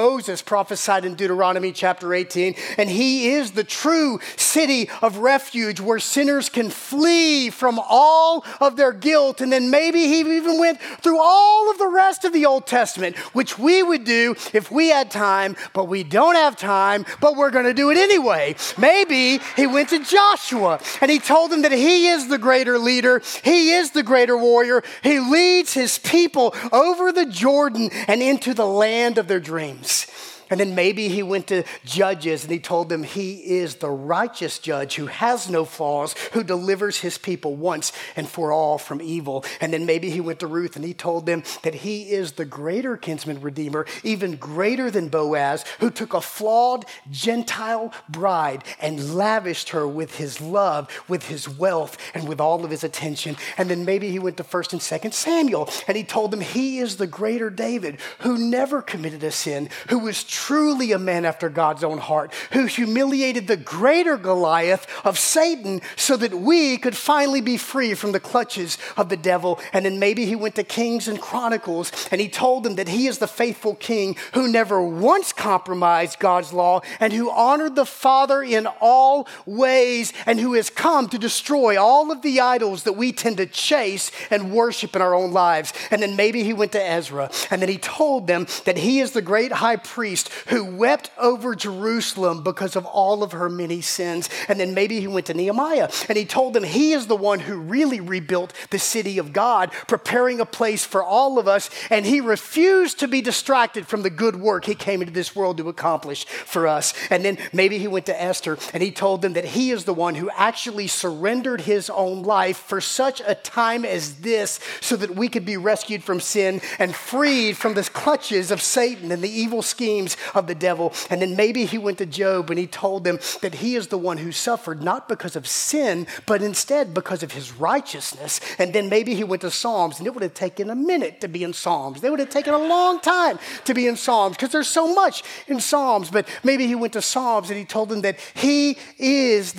Moses prophesied in Deuteronomy chapter 18. And he is the true city of refuge where sinners can flee from all of their guilt. And then maybe he even went through all of the rest of the Old Testament, which we would do if we had time, but we don't have time, but we're going to do it anyway. Maybe he went to Joshua and he told them that he is the greater leader. He is the greater warrior. He leads his people over the Jordan and into the land of their dreams. And then maybe he went to Judges and he told them he is the righteous judge who has no flaws, who delivers his people once and for all from evil. And then maybe he went to Ruth and he told them that he is the greater kinsman redeemer, even greater than Boaz, who took a flawed Gentile bride and lavished her with his love, with his wealth, and with all of his attention. And then maybe he went to 1 and 2 Samuel and he told them he is the greater David, who never committed a sin, who was truly a man after God's own heart, who humiliated the greater Goliath of Satan so that we could finally be free from the clutches of the devil. And then maybe he went to Kings and Chronicles and he told them that he is the faithful king who never once compromised God's law and who honored the Father in all ways and who has come to destroy all of the idols that we tend to chase and worship in our own lives. And then maybe he went to Ezra and then he told them that he is the great high priest who wept over Jerusalem because of all of her many sins. And then maybe he went to Nehemiah and he told them he is the one who really rebuilt the city of God, preparing a place for all of us. And he refused to be distracted from the good work he came into this world to accomplish for us. And then maybe he went to Esther and he told them that he is the one who actually surrendered his own life for such a time as this so that we could be rescued from sin and freed from the clutches of Satan and the evil schemes of the devil. And then maybe he went to Job and he told them that he is the one who suffered not because of sin, but instead because of his righteousness. And then maybe he went to Psalms, and it would have taken a minute to be in Psalms. They would have taken a long time to be in Psalms because there's so much in Psalms. But maybe he went to Psalms and he told them that he is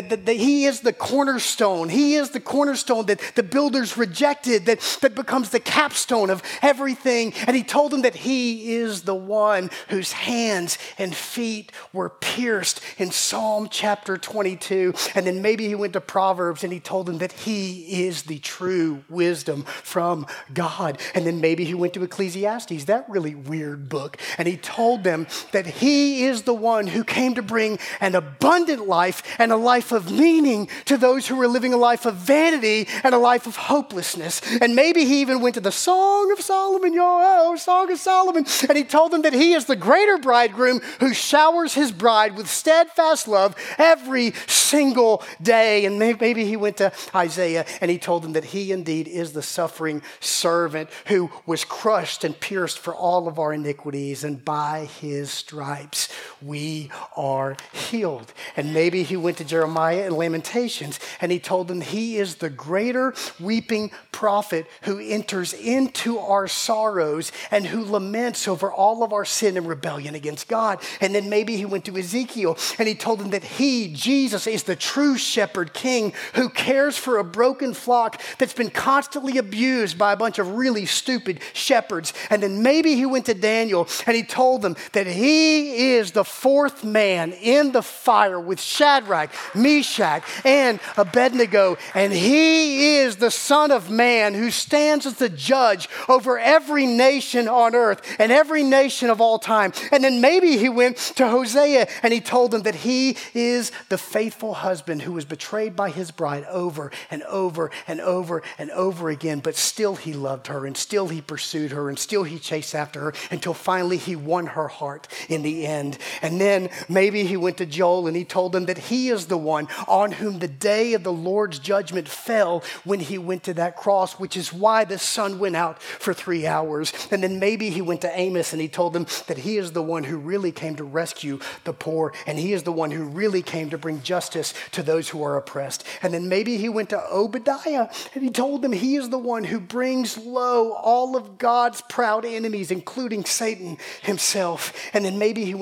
he is the cornerstone. He is the cornerstone that the builders rejected, that becomes the capstone of everything. And he told them that he is the one whose hands and feet were pierced in Psalm chapter 22. And then maybe he went to Proverbs and he told them that he is the true wisdom from God. And then maybe he went to Ecclesiastes, that really weird book, and he told them that he is the one who came to bring an abundant life and a life of meaning to those who were living a life of vanity and a life of hopelessness. And maybe he even went to the Song of Solomon, Song of Solomon, and he told them that he is the greater bridegroom who showers his bride with steadfast love every single day. And maybe he went to Isaiah and he told them that he indeed is the suffering servant who was crushed and pierced for all of our iniquities, and by his stripes we are healed. And maybe he went to Jeremiah and Lamentations and he told them he is the greater weeping prophet who enters into our sorrows and who laments over all of our sin and rebellion against God. And then maybe he went to Ezekiel and he told them that he, Jesus, is the true shepherd king who cares for a broken flock that's been constantly abused by a bunch of really stupid shepherds. And then maybe he went to Daniel and he told them that he is the fourth man in the fire with Shadrach, Meshach, and Abednego. And he is the Son of Man who stands as the judge over every nation on earth and every nation of all time. And then maybe he went to Hosea and he told them that he is the faithful husband who was betrayed by his bride over and over and over and over again, but still he loved her and still he pursued her and still he chased after her until finally he won her heart in the end. And then maybe he went to Joel and he told them that he is the one on whom the day of the Lord's judgment fell when he went to that cross, which is why the sun went out for 3 hours. And then maybe he went to Amos and he told them that he is the one who really came to rescue the poor, and he is the one who really came to bring justice to those who are oppressed. And then maybe he went to Obadiah and he told them he is the one who brings low all of God's proud enemies, including Satan himself. And then maybe he went to Jonah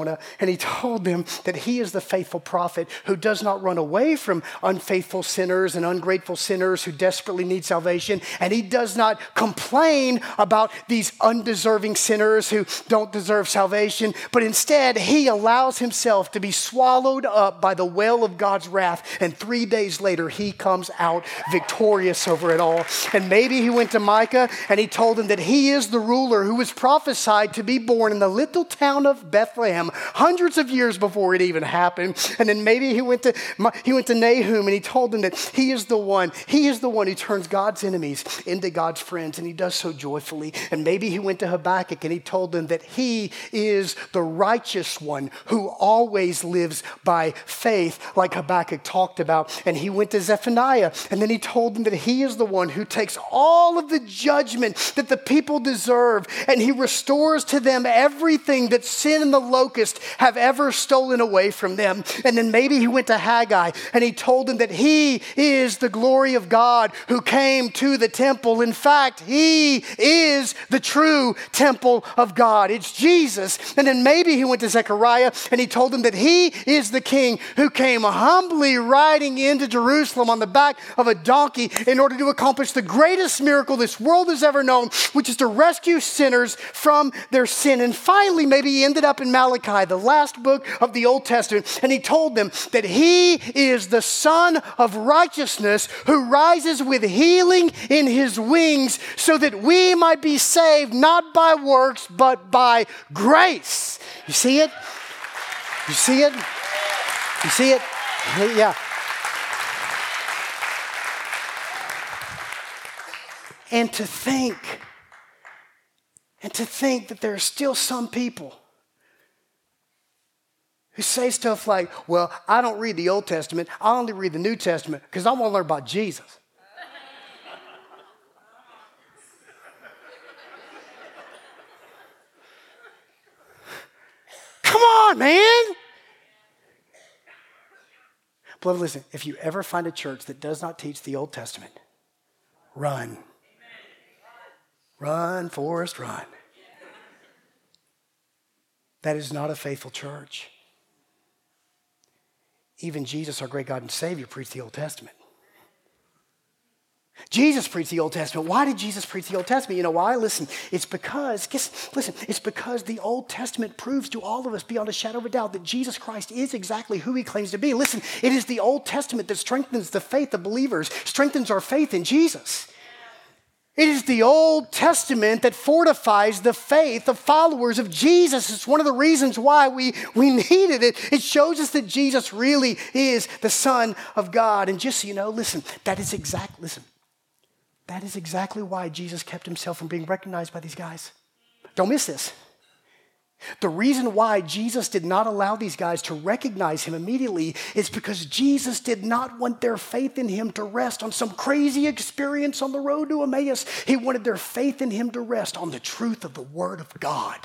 Jonah, and he told them that he is the faithful prophet who does not run away from unfaithful sinners and ungrateful sinners who desperately need salvation, and he does not complain about these undeserving sinners who don't deserve salvation, but instead he allows himself to be swallowed up by the well of God's wrath, and 3 days later he comes out victorious over it all. And maybe he went to Micah and he told him that he is the ruler who was prophesied to be born in the little town of Bethlehem hundreds of years before it even happened. And then maybe he went to Nahum and he told him that he is the one who turns God's enemies into God's friends, and he does so joyfully. And maybe he went to Habakkuk and he told them that he is the righteous one who always lives by faith, like Habakkuk talked about. And he went to Zephaniah and then he told them that he is the one who takes all of the judgment that the people deserve, and he restores to them everything that sin and the locust have ever stolen away from them. And then maybe he went to Haggai and he told them that he is the glory of God who came to the temple. In fact, he is the true temple of God. It's Jesus. And then maybe he went to Zechariah and he told them that he is the king who came humbly riding into Jerusalem on the back of a donkey in order to accomplish the greatest miracle this world has ever known, which is to rescue sinners from their sin. And finally, maybe he ended up in Malachi, the last book of the Old Testament, and he told them that he is the Son of righteousness who rises with healing in his wings so that we might be saved not by works but by grace. You see it? You see it? You see it? Yeah. And to think that there are still some people who say stuff like, well, I don't read the Old Testament, I only read the New Testament because I want to learn about Jesus. Come on, man. Beloved, listen, if you ever find a church that does not teach the Old Testament, run. Run, Forrest, run. That is not a faithful church. Even Jesus, our great God and Savior, preached the Old Testament. Jesus preached the Old Testament. Why did Jesus preach the Old Testament? You know why? Listen, it's because the Old Testament proves to all of us beyond a shadow of a doubt that Jesus Christ is exactly who he claims to be. Listen, it is the Old Testament that strengthens the faith of believers, strengthens our faith in Jesus. It is the Old Testament that fortifies the faith of followers of Jesus. It's one of the reasons why we needed it. It shows us that Jesus really is the Son of God. And just so you know, that is exactly why Jesus kept himself from being recognized by these guys. Don't miss this. The reason why Jesus did not allow these guys to recognize him immediately is because Jesus did not want their faith in him to rest on some crazy experience on the road to Emmaus. He wanted their faith in him to rest on the truth of the Word of God.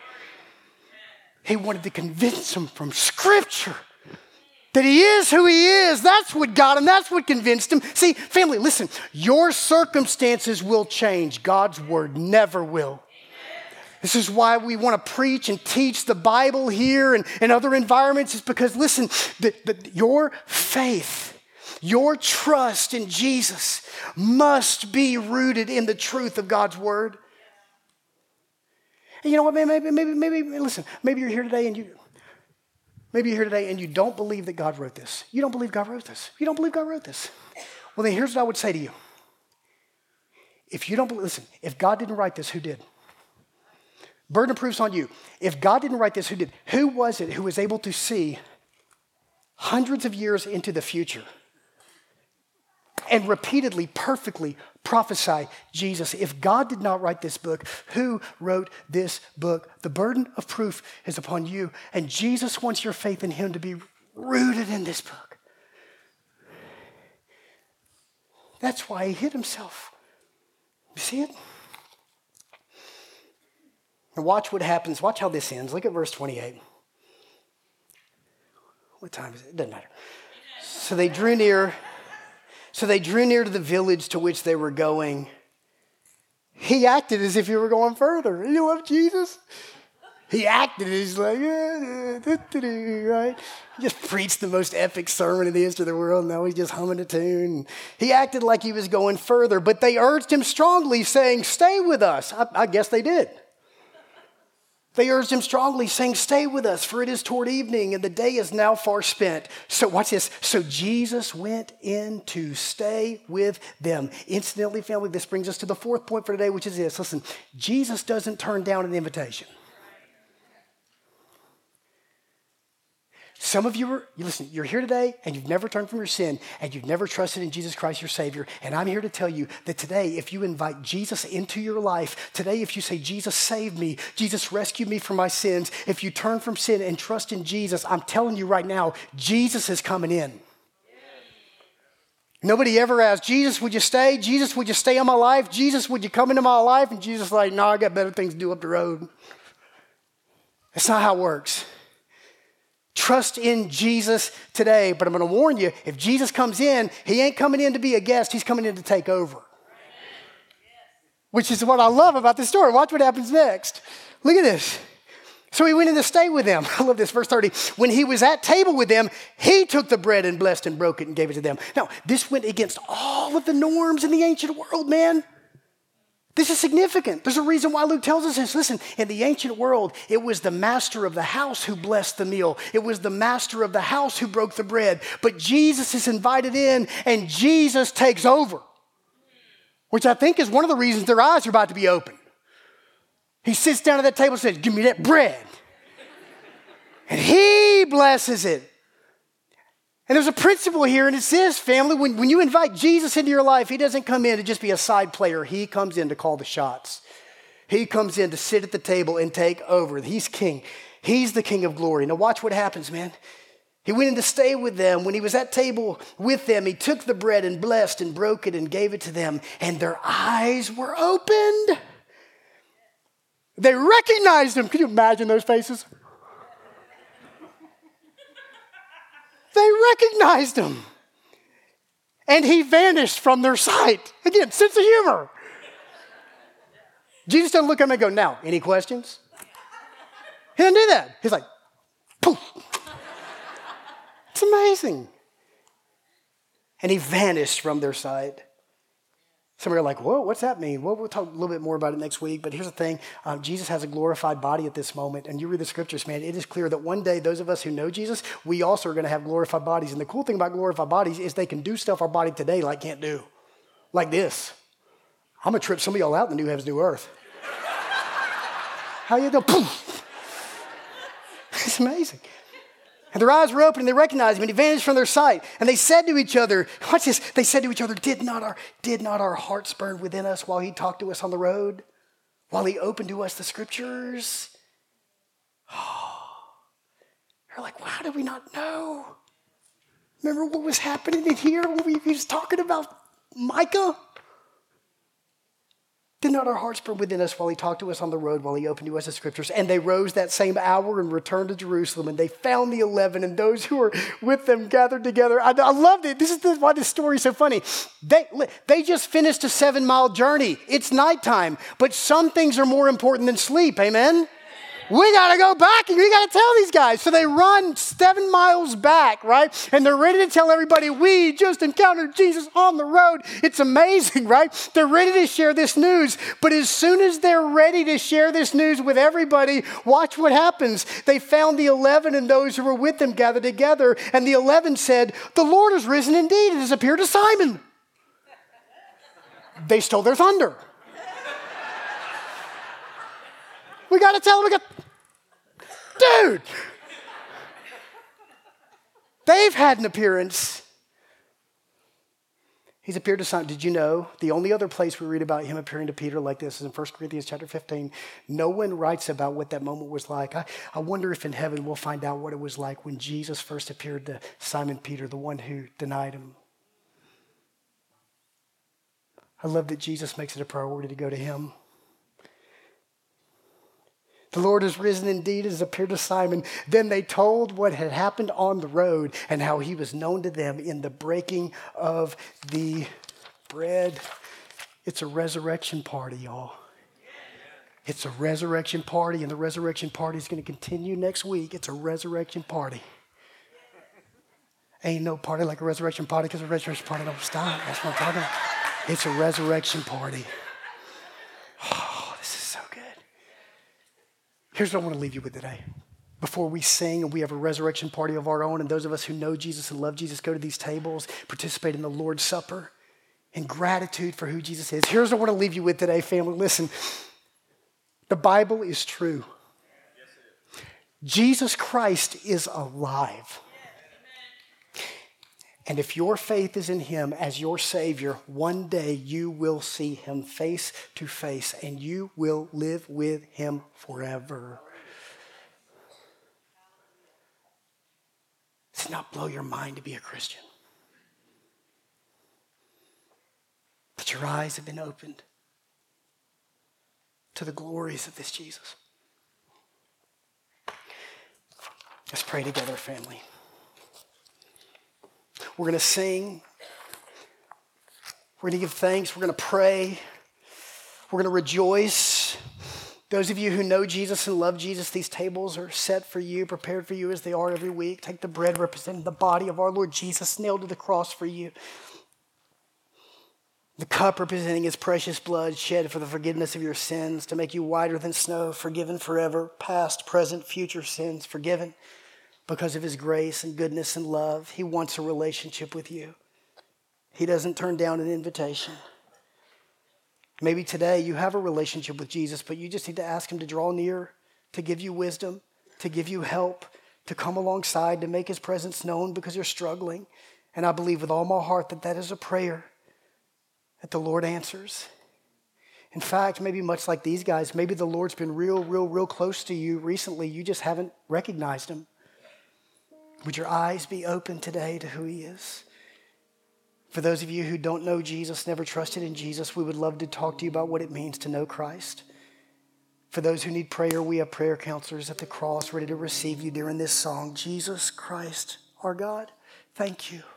He wanted to convince them from Scripture that he is who he is. That's what got him. That's what convinced him. See, family, listen, your circumstances will change. God's Word never will. This is why we want to preach and teach the Bible here and other environments. Is because, listen, your faith, your trust in Jesus must be rooted in the truth of God's Word. And you know what? Maybe listen. Maybe you're here today and you don't believe that God wrote this. You don't believe God wrote this. You don't believe God wrote this. Well, then here's what I would say to you. If you don't believe, listen, if God didn't write this, who did? Burden of proof's on you. If God didn't write this, who did? Who was it who was able to see hundreds of years into the future and repeatedly, perfectly prophesy Jesus? If God did not write this book, who wrote this book? The burden of proof is upon you, and Jesus wants your faith in him to be rooted in this book. That's why he hid himself. You see it? And watch what happens. Watch how this ends. Look at verse 28. What time is it? It doesn't matter. So they drew near to the village to which they were going. He acted as if he were going further. You love Jesus? He acted, he's like, right? He just preached the most epic sermon in the history of the world. Now he's just humming a tune. He acted like he was going further, but they urged him strongly, saying, stay with us. I guess they did. They urged him strongly, saying, stay with us, for it is toward evening, and the day is now far spent. So watch this. So Jesus went in to stay with them. Incidentally, family, this brings us to the fourth point for today, which is this. Listen, Jesus doesn't turn down an invitation. Some of you listen, you're here today and you've never turned from your sin and you've never trusted in Jesus Christ, your Savior. And I'm here to tell you that today, if you invite Jesus into your life, today, if you say, Jesus, save me, Jesus, rescue me from my sins, if you turn from sin and trust in Jesus, I'm telling you right now, Jesus is coming in. Nobody ever asked, Jesus, would you stay? Jesus, would you stay in my life? Jesus, would you come into my life? And Jesus is like, no, I got better things to do up the road. That's not how it works. Trust in Jesus today. But I'm going to warn you, if Jesus comes in, he ain't coming in to be a guest. He's coming in to take over. Which is what I love about this story. Watch what happens next. Look at this. So he went in to stay with them. I love this, verse 30. When he was at table with them, he took the bread and blessed and broke it and gave it to them. Now, this went against all of the norms in the ancient world, man. This is significant. There's a reason why Luke tells us this. Listen, in the ancient world, it was the master of the house who blessed the meal. It was the master of the house who broke the bread. But Jesus is invited in, and Jesus takes over, which I think is one of the reasons their eyes are about to be opened. He sits down at that table and says, give me that bread. And he blesses it. And there's a principle here, and it's this, family. When you invite Jesus into your life, he doesn't come in to just be a side player. He comes in to call the shots. He comes in to sit at the table and take over. He's king. He's the king of glory. Now watch what happens, man. He went in to stay with them. When he was at table with them, he took the bread and blessed and broke it and gave it to them. And their eyes were opened. They recognized him. Can you imagine those faces? They recognized him. And he vanished from their sight. Again, sense of humor. Jesus doesn't look at him and go, now, any questions? He didn't do that. He's like, poof. It's amazing. And he vanished from their sight. Some are like, whoa, what's that mean? Well, we'll talk a little bit more about it next week. But here's the thing. Jesus has a glorified body at this moment. And you read the scriptures, man, it is clear that one day, those of us who know Jesus, we also are going to have glorified bodies. And the cool thing about glorified bodies is they can do stuff our body today like can't do. Like this. I'm going to trip some of y'all out in the new heavens, new earth. How you go? Poof. It's amazing. And their eyes were open and they recognized him and he vanished from their sight. And they said to each other, watch this, they said to each other, did not our hearts burn within us while he talked to us on the road? While he opened to us the scriptures? Oh, they're like, well, how did we not know? Remember what was happening in here when he was talking about Micah? Did not our hearts burn within us while he talked to us on the road, while he opened to us the scriptures? And they rose that same hour and returned to Jerusalem. And they found the 11 and those who were with them gathered together. I loved it. This is why this story is so funny. They just finished a 7-mile journey. It's nighttime. But some things are more important than sleep. Amen? We got to go back and we got to tell these guys. So they run 7 miles back, right? And they're ready to tell everybody, we just encountered Jesus on the road. It's amazing, right? They're ready to share this news. But as soon as they're ready to share this news with everybody, watch what happens. They found the 11 and those who were with them gathered together. And the 11 said, the Lord has risen indeed and has appeared to Simon. They stole their thunder. We got to tell them, dude, they've had an appearance. He's appeared to Simon. Did you know the only other place we read about him appearing to Peter like this is in 1 Corinthians chapter 15. No one writes about what that moment was like. I wonder if in heaven we'll find out what it was like when Jesus first appeared to Simon Peter, the one who denied him. I love that Jesus makes it a priority to go to him. The Lord has risen indeed, has appeared to Simon. Then they told what had happened on the road and how he was known to them in the breaking of the bread. It's a resurrection party, y'all. It's a resurrection party, and the resurrection party is going to continue next week. It's a resurrection party. Ain't no party like a resurrection party because a resurrection party don't stop. That's what I'm talking about. It's a resurrection party. Oh, this is so good. Here's what I want to leave you with today. Before we sing and we have a resurrection party of our own, and those of us who know Jesus and love Jesus go to these tables, participate in the Lord's Supper in gratitude for who Jesus is. Here's what I want to leave you with today, family. Listen, the Bible is true. Jesus Christ is alive. And if your faith is in him as your Savior, one day you will see him face to face and you will live with him forever. Does it not blow your mind to be a Christian? That your eyes have been opened to the glories of this Jesus. Let's pray together, family. We're going to sing. We're going to give thanks. We're going to pray. We're going to rejoice. Those of you who know Jesus and love Jesus, these tables are set for you, prepared for you as they are every week. Take the bread representing the body of our Lord Jesus nailed to the cross for you. The cup representing his precious blood shed for the forgiveness of your sins, to make you whiter than snow, forgiven forever, past, present, future sins, forgiven because of his grace and goodness and love. He wants a relationship with you. He doesn't turn down an invitation. Maybe today you have a relationship with Jesus, but you just need to ask him to draw near, to give you wisdom, to give you help, to come alongside, to make his presence known because you're struggling. And I believe with all my heart that that is a prayer that the Lord answers. In fact, maybe much like these guys, maybe the Lord's been real close to you recently. You just haven't recognized him. Would your eyes be open today to who he is? For those of you who don't know Jesus, never trusted in Jesus, we would love to talk to you about what it means to know Christ. For those who need prayer, we have prayer counselors at the cross ready to receive you during this song. Jesus Christ, our God, thank you.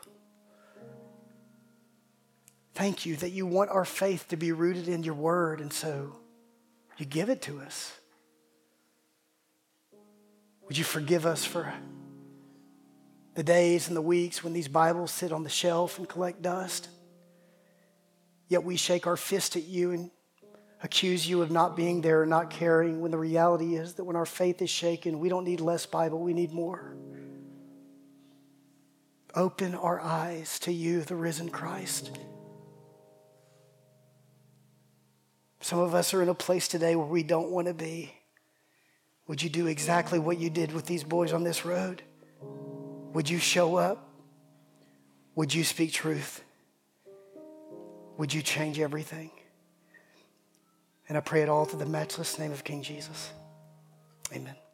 Thank you that you want our faith to be rooted in your word, and so you give it to us. Would you forgive us for the days and the weeks when these Bibles sit on the shelf and collect dust? Yet we shake our fist at you and accuse you of not being there or not caring, when the reality is that when our faith is shaken, we don't need less Bible, we need more. Open our eyes to you, the risen Christ. Some of us are in a place today where we don't want to be. Would you do exactly what you did with these boys on this road? Would you show up? Would you speak truth? Would you change everything? And I pray it all through the matchless name of King Jesus. Amen.